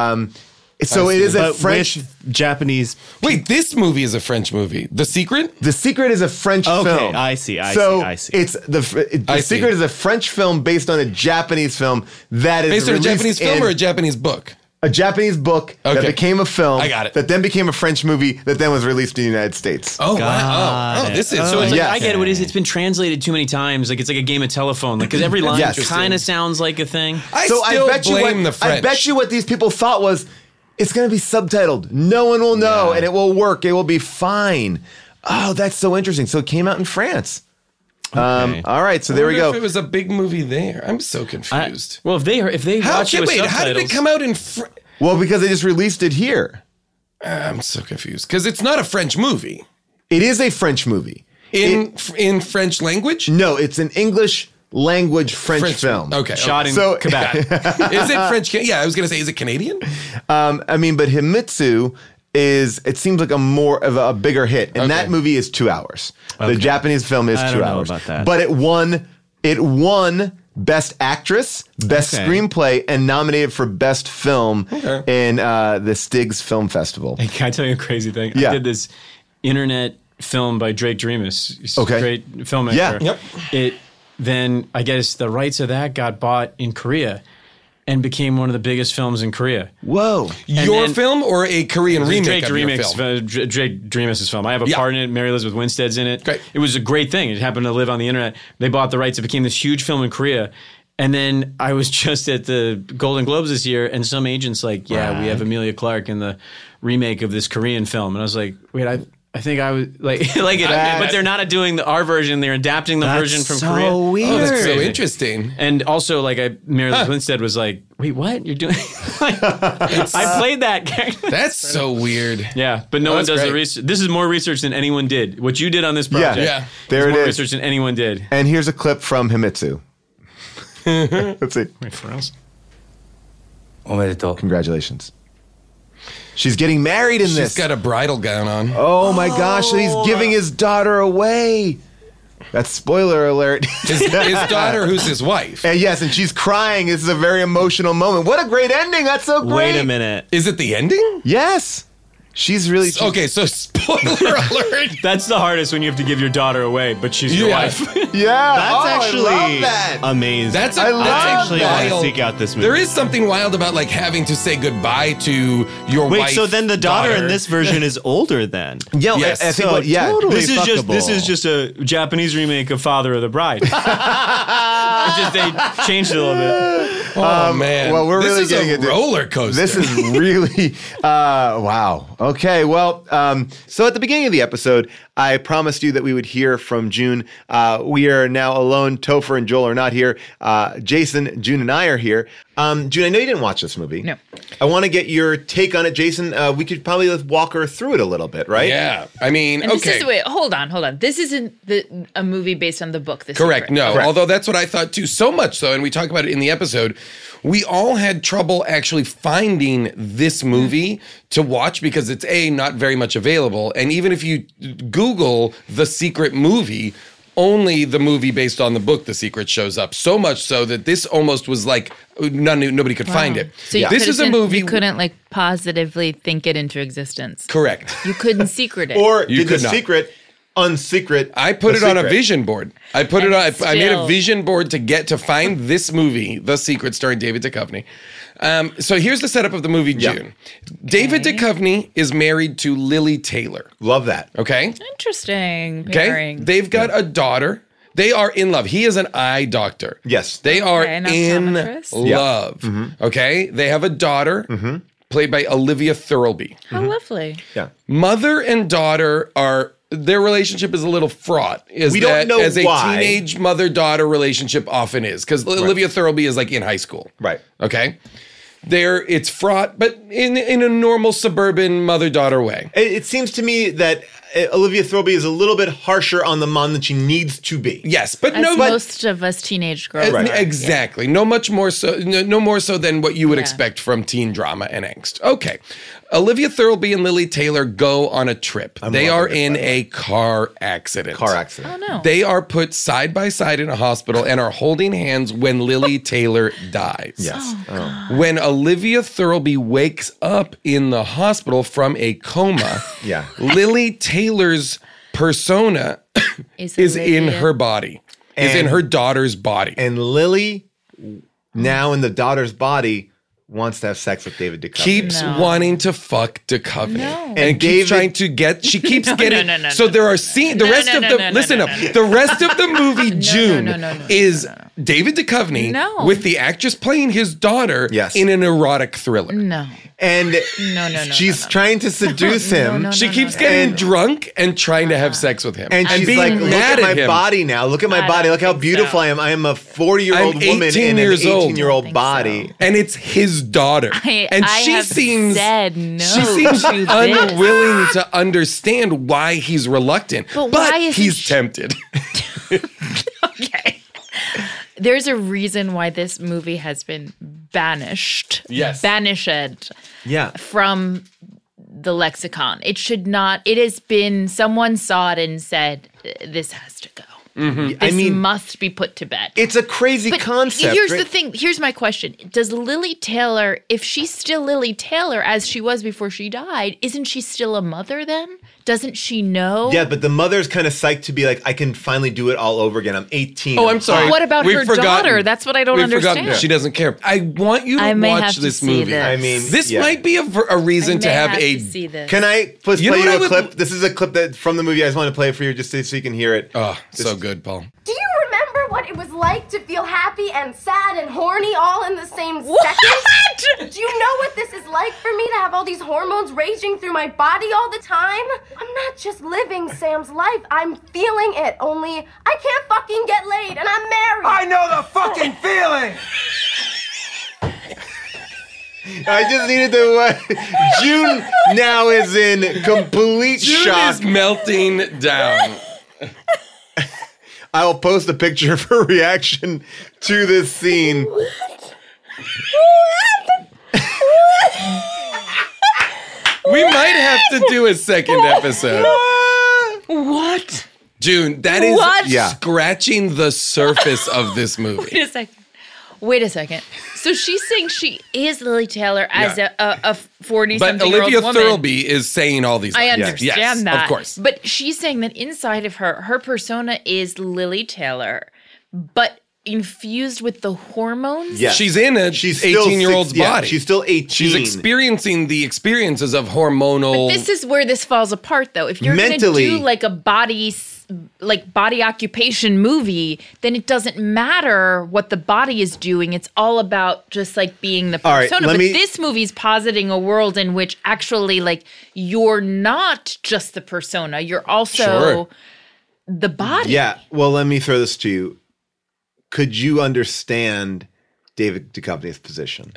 So it is a French Japanese. Wait, this movie is a French movie. The Secret? The Secret is a French film. Okay, I see. It's the Secret is a French film based on a Japanese film that is based on a Japanese film or a Japanese book? A Japanese book that became a film. I got it. That then became a French movie that then was released in the United States. Oh, wow. Oh, this is... So it's like, I get what it is. It's been translated too many times. Like, it's like a game of telephone. Like, because every line kind of sounds like a thing. I blame the French. I bet you what these people thought was, it's going to be subtitled. No one will know, and it will work. It will be fine. Oh, that's so interesting. So it came out in France. Okay. All right, so there we go. If it was a big movie there, I'm so confused. Well, if they watch it with subtitles, how did it come out in? Well, because they just released it here. I'm so confused because it's not a French movie. It is a French movie in French language. No, it's an English language French film. Okay, shot in Quebec. Is it French? Yeah, I was going to say, is it Canadian? I mean, but Himitsu it seems like a bigger hit, and that movie is 2 hours. Okay. The Japanese film is 2 hours. I don't know about that. But it won Best Actress, Best Screenplay, and nominated for Best Film in the Stigs Film Festival. Hey, can I tell you a crazy thing? Yeah. I did this internet film by Drake Dreamus. He's a great filmmaker. Yeah. Yep. Then I guess the rights of that got bought in Korea and became one of the biggest films in Korea. Whoa. Your film or a Korean remake of your film? Drake Dreamus' film. I have a part in it. Mary Elizabeth Winstead's in it. Great. It was a great thing. It happened to live on the internet. They bought the rights. It became this huge film in Korea. And then I was just at the Golden Globes this year, and some agent's like, we have Emilia Clarke in the remake of this Korean film. And I was like, wait, I think I was like but they're not doing our version. They're adapting the version from Korea. So weird. Oh, that's so interesting. And also, like, Mary Elizabeth Winstead was like, "Wait, what? You're doing?" I played that character. That's so weird. Yeah, but no one does the research. This is more research than anyone did. What you did on this project, there it more is. research than anyone did. And here's a clip from Himitsu. Let's see. Wait for us. Congratulations. She's getting married in this. She's got a bridal gown on. Oh my gosh, so he's giving his daughter away. That's spoiler alert. His daughter, who's his wife. And yes, and she's crying. This is a very emotional moment. What a great ending. That's so great. Wait a minute. Is it the ending? Yes. She's really... Okay, so spoiler alert. That's the hardest when you have to give your daughter away, but she's your wife. Yeah. That's actually I love that. amazing. That's actually wild. want to seek out this movie. There is something wild about like having to say goodbye to your wife. Wait, so then the daughter in this version is older then? Yeah, Yes. I think, Totally This is just a Japanese remake of Father of the Bride. It's just they changed it a little bit. Oh man! Well, we're this really is getting a into roller coaster. This is really wow. Okay, well, so at the beginning of the episode, I promised you that we would hear from June. We are now alone. Topher and Joel are not here. Jason, June, and I are here. June, I know you didn't watch this movie. No. I want to get your take on it, Jason. We could probably walk her through it a little bit, right? Yeah. I mean, And okay. wait, hold on. This isn't a movie based on the book. The Correct. Secret. No. Correct. Although that's what I thought too. So much so, and we talk about it in the episode. We all had trouble actually finding this movie to watch because it's not very much available. And even if you Google The Secret movie, only the movie based on the book The Secret shows up. So much so that this almost was like nobody could find it. So you This is a movie. You couldn't like positively think it into existence. Correct. You couldn't secret it. Or You did the could not. secret unsecret? I put the it on a secret? vision board. I put it And on. I made a still- vision board to find this movie, The Secret, starring David Duchovny. So here's the setup of the movie, June. David Duchovny is married to Lily Taylor. Love that. Okay. Interesting Okay. pairing. They've got a daughter. They are in love. He is an eye doctor. Yes. They are Okay, an in optometrist. Yeah. love. Okay. They have a daughter played by Olivia Thirlby. How lovely. Yeah. Mother and daughter their relationship is a little fraught. We don't know as a why. teenage mother-daughter relationship often is, because Olivia Thirlby is like in high school. Right. Okay. It's fraught, but in a normal suburban mother-daughter way. It seems to me that Olivia Thirlby is a little bit harsher on the mom than she needs to be. Yes, but As no, most of us teenage girls. are. exactly. No much more so. No more so than what you would Yeah. expect from teen drama and angst. Okay, Olivia Thirlby and Lily Taylor go on a trip. They are in a car accident. Car accident. Oh no. They are put side by side in a hospital and are holding hands when Lily Taylor dies. Yes. When Olivia Thirlby wakes up in the hospital from a coma, Yeah. Lily Taylor's persona is in Olivia- her body, is in And- her daughter's body. And Lily, now in the daughter's body, wants to have sex with David Duchovny. Keeps No. wanting to fuck Duchovny. No. And, And keeps David- trying to get, she keeps getting, no, so there are scenes, the No, rest no, of no, the, no, no, listen no, up, no. the rest of the movie, June, no, is David Duchovny No. with the actress playing his daughter Yes. in an erotic thriller. No. And No. she's trying to seduce him. No, She no, keeps no. getting And- drunk and trying to have sex with him. And she's being like, look mad at my him. body now. Look at my I body. don't Look how think beautiful so. I am. I am a 40-year-old I'm woman 18 in an years old. 18-year-old I don't body. think And it's his daughter. and I she have seems said no she seems to this. unwilling to understand why he's reluctant. But why isn't he's she- tempted. Okay. There's a reason why this movie has been banished. Yes. Banished Yeah. from the lexicon. It should not. It has been, someone saw it and said, this has to go. Mm-hmm. I This mean, must be put to bed. it's a crazy But concept. here's right? the thing. Here's my question. Does Lily Taylor, if she's still Lily Taylor as she was before she died, isn't she still a mother then? Doesn't she know? Yeah, but the mother's kind of psyched to be like, I can finally do it all over again. I'm 18. Oh, I'm sorry. What about We've her forgotten. daughter? That's what I don't We've understand. forgotten. She doesn't care. I want you to I may have watch to this see movie. this. I mean, This yeah. might be a reason to have a. see this. Can I please You know play what I you a would- clip? This is a clip that from the movie. I just want to play it for you just so you can hear it. Oh, so good, Paul. Do you remember what it was like to feel happy and sad and horny all in the same second? Do you know what this is like for me to have all these hormones raging through my body all the time? I'm not just living Sam's life, I'm feeling it. Only I can't fucking get laid and I'm married. I know the fucking feeling! I just needed to. June now is in complete June shock. is melting down. I will post a picture of her reaction to this scene. We might have to do a second episode. What? June, that is What? Yeah. scratching the surface of this movie. Wait a second. So she's saying she is Lily Taylor as Yeah. a 40-something But year old Olivia woman. Thirlby is saying all these I lines. understand Yes, that. of course. But she's saying that inside of her persona is Lily Taylor, but infused with the hormones. Yes. She's in a She's still 18-year-old's six- yeah, body. she's still 18. She's experiencing the experiences of hormonal. This is where this falls apart, though. If you're going to Mentally- do like a body occupation movie, then it doesn't matter what the body is doing. It's all about just like being the All right, persona. let But me- this movie's positing a world in which actually, like, you're not just the persona. You're also Sure. the body. Yeah. Well, let me throw this to you. Could you understand David Duchovny's position?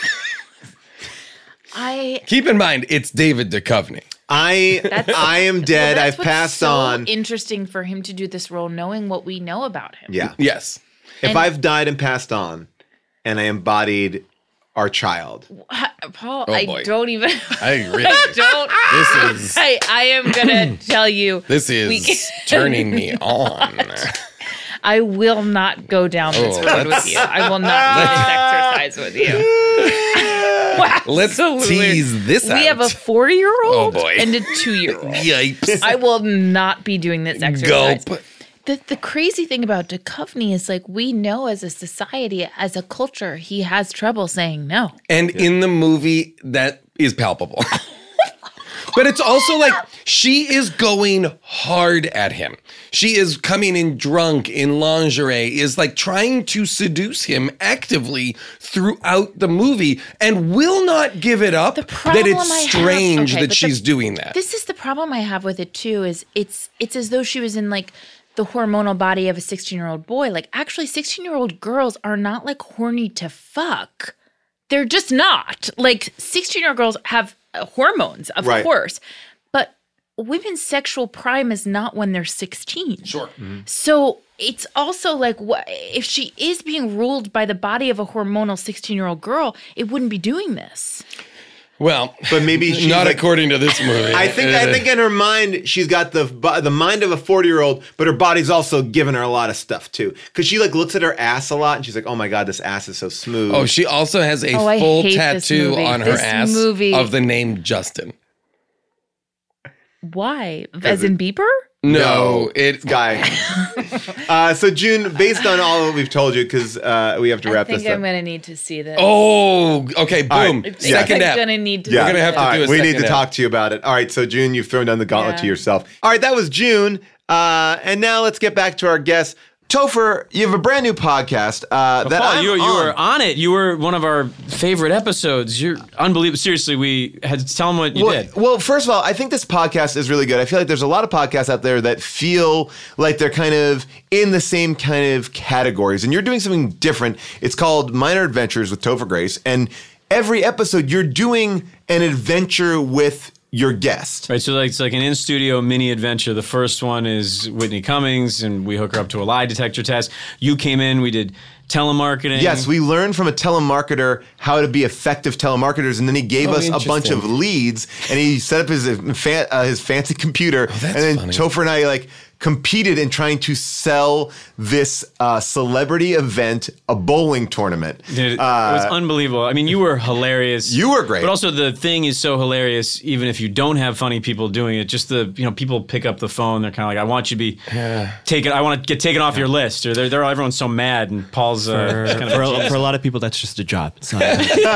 Keep in mind, it's David Duchovny. I am dead. Well, I've that's what's passed so on. Interesting for him to do this role, knowing what we know about him. Yeah. Yes. If And- I've died and passed on, and I embodied our child, Paul, Oh, I boy. don't even. I really. don't I am gonna tell you. This is turning me on. I will not go down this road with you. I will not do this exercise with you. Let's tease this out. We have a 4-year-old boy. and a 2-year-old. Yikes. I will not be doing this exercise. Gulp. The crazy thing about Duchovny is like we know as a society, as a culture, he has trouble saying no. And in the movie, that is palpable. But it's also like she is going hard at him. She is coming in drunk, in lingerie, is like trying to seduce him actively throughout the movie and will not give it up that it's strange that she's doing that. This is the problem I have with it too, is it's as though she was in like the hormonal body of a 16-year-old boy. Like actually 16-year-old girls are not like horny to fuck. They're just not. Like 16-year-old girls have hormones, of course. But women's sexual prime is not when they're 16. Sure. Mm-hmm. So it's also like if she is being ruled by the body of a hormonal 16-year-old girl, it wouldn't be doing this. Well, but maybe she's not like, according to this movie. I think in her mind she's got the mind of a 40-year-old, but her body's also giving her a lot of stuff too. Because she like looks at her ass a lot, and she's like, "Oh my god, this ass is so smooth." Oh, she also has a full tattoo on her ass of the name Justin. Why? As in Bieber? No, it's Guy. So June, based on all that we've told you, because we have to wrap this up. I think I'm going to need to see this. Oh, okay, boom. Right. Second app. I'm going to need to. Yeah. We're going to have to do a We second need to app. talk to you about it. All right, so June, you've thrown down the gauntlet to yourself. All right, that was June. And now let's get back to our guests. Topher, you have a brand new podcast that Paul, you on. were on it. You were one of our favorite episodes. You're unbelievable. Seriously, we had to tell them what you did. Well, first of all, I think this podcast is really good. I feel like there's a lot of podcasts out there that feel like they're kind of in the same kind of categories, and you're doing something different. It's called Minor Adventures with Topher Grace, and every episode you're doing an adventure with your guest. Right, so like it's like an in-studio mini adventure. The first one is Whitney Cummings, and we hook her up to a lie detector test. You came in, we did telemarketing. Yes, we learned from a telemarketer how to be effective telemarketers, and then he gave us a bunch of leads, and he set up his fancy computer, and then funny. Topher and I like competed in trying to sell this celebrity event, a bowling tournament. Dude, it was unbelievable. I mean, you were hilarious. You were great. But also the thing is so hilarious, even if you don't have funny people doing it, just people pick up the phone, they're kind of like, I want you to be taken, I want to get taken off your list, or everyone's so mad, and Paul's kind of for a lot of people, that's just a job. It's not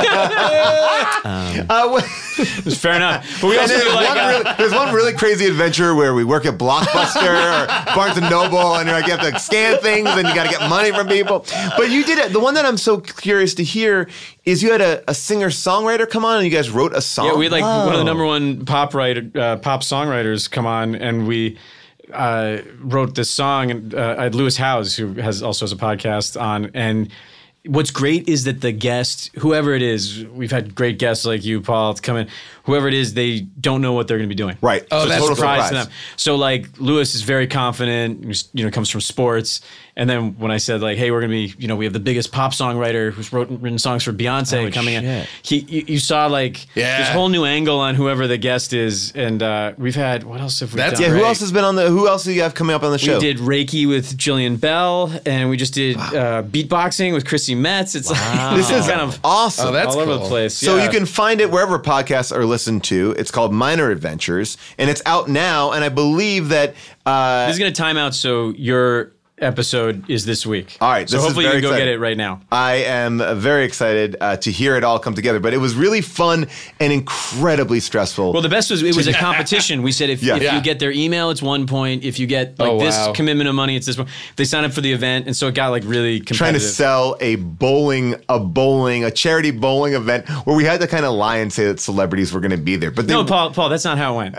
it's fair enough. But we also do like there's one really crazy adventure where we work at Blockbuster or Barnes and Noble, and you have to scan things, and you got to get money from people. But you did it. The one that I'm so curious to hear is you had a singer-songwriter come on, and you guys wrote a song. Yeah, we had one of the number one pop songwriters come on, and we wrote this song. And I had Lewis Howes, who also has a podcast on, and what's great is that the guest, whoever it is, we've had great guests like you, Paul, to come in. Whoever it is, they don't know what they're going to be doing. Right. Oh, so that's total a surprise surprise to them. So like Lewis is very confident, comes from sports. And then when I said like, hey, we're going to be, we have the biggest pop songwriter who's written songs for Beyonce coming in. You saw like this whole new angle on whoever the guest is. And we've had, what else have we done? Yeah, who else has been who else do you have coming up on the show? We did Reiki with Jillian Bell, and we just did beatboxing with Chrissy Metz. It's like, this is kind of awesome. Oh, that's all over the place. So you can find it wherever podcasts are listened to. It's called Minor Adventures, and it's out now. And I believe that this is going to time out. So your episode is this week. All right. So hopefully you can go get it right now. I am very excited to hear it all come together. But it was really fun and incredibly stressful. Well, the best was it was a competition. We said if you get their email, it's 1 point. If you get this commitment of money, it's this one. They sign up for the event, and so it got like really competitive. Trying to sell a charity bowling event where we had to kind of lie and say that celebrities were going to be there. But no, Paul, that's not how it went.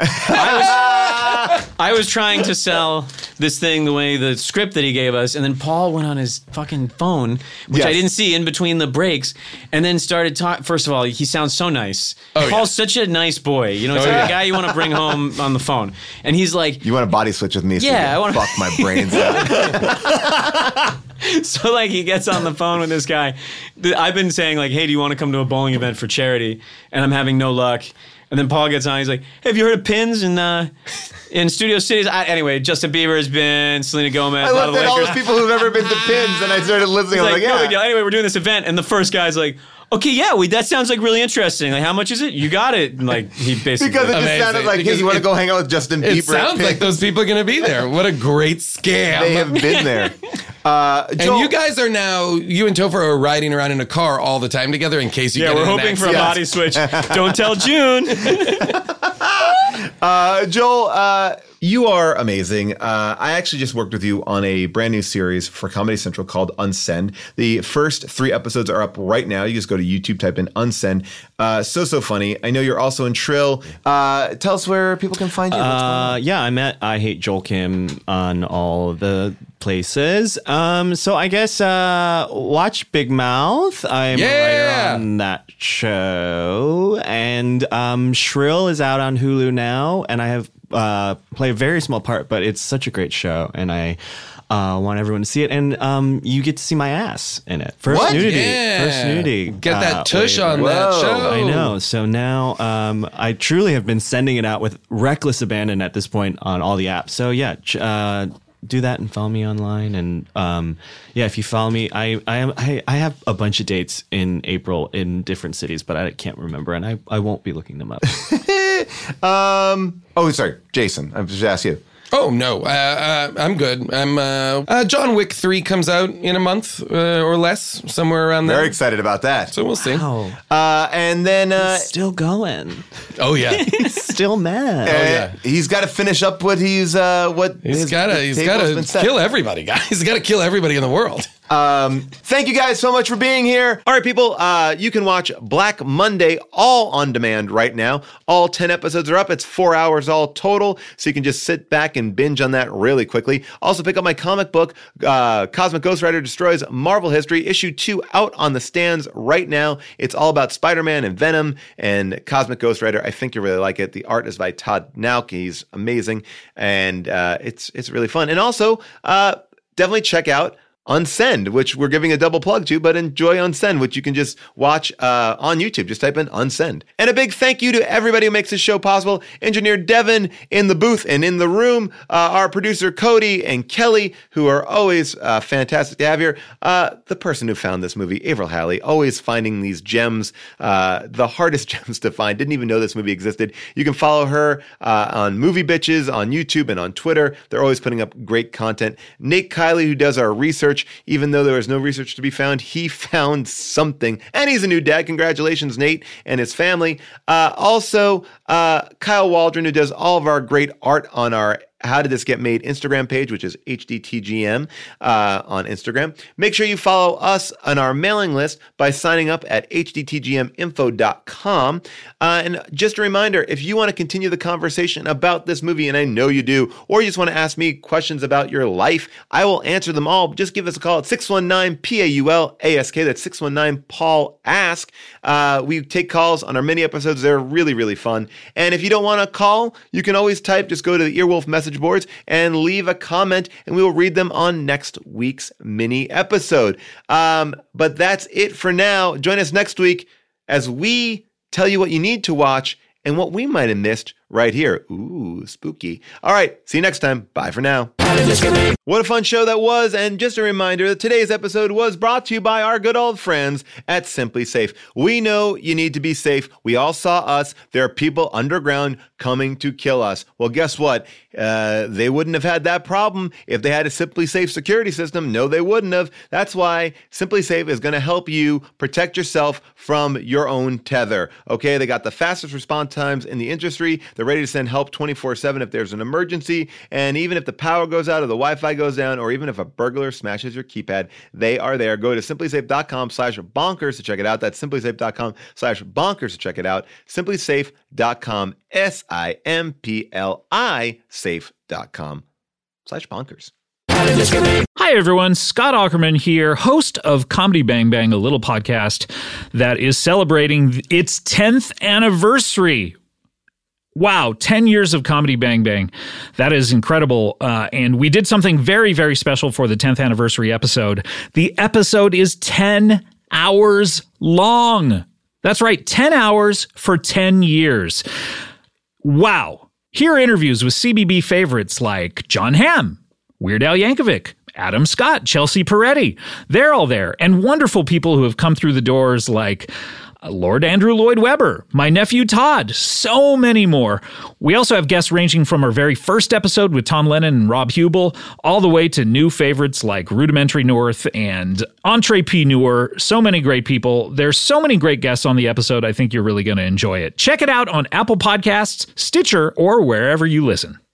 I was trying to sell this thing the way the script that he gave us, and then Paul went on his fucking phone, which I didn't see in between the breaks, and then started talking. First of all, he sounds so nice. Paul's such a nice boy. He's like the guy you want to bring home on the phone. And he's like, you want to body switch with me? So I want to fuck my brains out. So like he gets on the phone with this guy. I've been saying like, hey, do you want to come to a bowling event for charity? And I'm having no luck. And then Paul gets on. He's like, hey, have you heard of pins in Studio Cities? Anyway, Justin Bieber has been, Selena Gomez. I looked at all the people who've ever been to pins, and I started listening. I was like, no yeah. big deal. Anyway, we're doing this event, and the first guy's like, okay, yeah, that sounds like really interesting. Like, how much is it? You got it. And like, he basically because it just sounded like, hey, you want to go hang out with Justin Bieber? It sounds like those people are going to be there. What a great scam. They have been there. And you guys are now, you and Topher are riding around in a car all the time together in case you get we're hoping for a body switch. Don't tell June. Joel, you are amazing. I actually just worked with you on a brand new series for Comedy Central called Unsend. The first 3 episodes are up right now. You just go to YouTube, type in Unsend. So funny. I know you're also in Trill. Tell us where people can find you. Yeah, I'm at I Hate Joel Kim on all the places. So I guess watch Big Mouth. I'm a writer on that show. And Shrill is out on Hulu now. And I have play a very small part, but it's such a great show. And I want everyone to see it. And you get to see my ass in it. First nudity. Yeah. First nudity. Get that tush on that show. I know. So now I truly have been sending it out with reckless abandon at this point on all the apps. So yeah, do that and follow me online. And if you follow me, I have a bunch of dates in April in different cities, but I can't remember, and I won't be looking them up. Sorry, Jason. I just asked you. Oh, no. I'm good. I'm John Wick 3 comes out in a month or less, somewhere around there. Very excited about that. So we'll see. And then... he's still going. Oh, yeah. He's still mad. He's got to finish up what he's got to kill everybody, guys. He's got to kill everybody in the world. Thank you guys so much for being here. All right, people, you can watch Black Monday all on demand right now. All 10 episodes are up. It's 4 hours all total, so you can just sit back and binge on that really quickly. Also, pick up my comic book, Cosmic Ghost Rider Destroys Marvel History, issue 2 out on the stands right now. It's all about Spider-Man and Venom and Cosmic Ghost Rider. I think you'll really like it. The art is by Todd Nauk. He's amazing, and it's really fun. And also, definitely check out Unsend, which we're giving a double plug to, but enjoy Unsend, which you can just watch on YouTube. Just type in Unsend. And a big thank you to everybody who makes this show possible. Engineer Devin in the booth and in the room. Our producer Cody and Kelly, who are always fantastic to have here. The person who found this movie, Avril Halley, always finding these gems, the hardest gems to find. Didn't even know this movie existed. You can follow her on Movie Bitches, on YouTube, and on Twitter. They're always putting up great content. Nate Kiley, who does our research. Even though there was no research to be found, he found something. And he's a new dad. Congratulations, Nate and his family. Also, Kyle Waldron, who does all of our great art on our How Did This Get Made Instagram page, which is HDTGM on Instagram. Make sure you follow us on our mailing list by signing up at hdtgminfo.com. And just a reminder, if you want to continue the conversation about this movie, and I know you do, or you just want to ask me questions about your life, I will answer them all. Just give us a call at 619-PAUL-ASK. That's 619-PAUL-ASK. We take calls on our mini episodes. They're really, really fun. And if you don't want to call, you can always type. Just go to the Earwolf message boards and leave a comment, and we will read them on next week's mini episode. But that's it for now. Join us next week as we tell you what you need to watch and what we might have missed right here. Ooh, spooky. All right, see you next time. Bye for now. What a fun show that was, and just a reminder that today's episode was brought to you by our good old friends at Simply Safe. We know you need to be safe. We all saw us. There are people underground coming to kill us. Well, guess what? They wouldn't have had that problem if they had a Simply Safe security system. No, they wouldn't have. That's why Simply Safe is going to help you protect yourself from your own tether. Okay, they got the fastest response times in the industry. They're ready to send help 24/7 if there's an emergency. And even if the power goes out or the Wi-Fi goes down, or even if a burglar smashes your keypad, they are there. Go to simplysafe.com/bonkers to check it out. That's simplysafe.com/bonkers to check it out. Simplysafe.com, SIMPLI safe.com/bonkers. Hi, everyone. Scott Aukerman here, host of Comedy Bang Bang, a little podcast that is celebrating its 10th anniversary. Wow, 10 years of Comedy Bang Bang. That is incredible. And we did something very, very special for the 10th anniversary episode. The episode is 10 hours long. That's right, 10 hours for 10 years. Wow. Hear interviews with CBB favorites like John Hamm, Weird Al Yankovic, Adam Scott, Chelsea Peretti. They're all there. And wonderful people who have come through the doors like Lord Andrew Lloyd Webber, my nephew Todd, so many more. We also have guests ranging from our very first episode with Tom Lennon and Rob Hubel, all the way to new favorites like Rudimentary North and Entree P. Noor. So many great people. There's so many great guests on the episode. I think you're really going to enjoy it. Check it out on Apple Podcasts, Stitcher, or wherever you listen.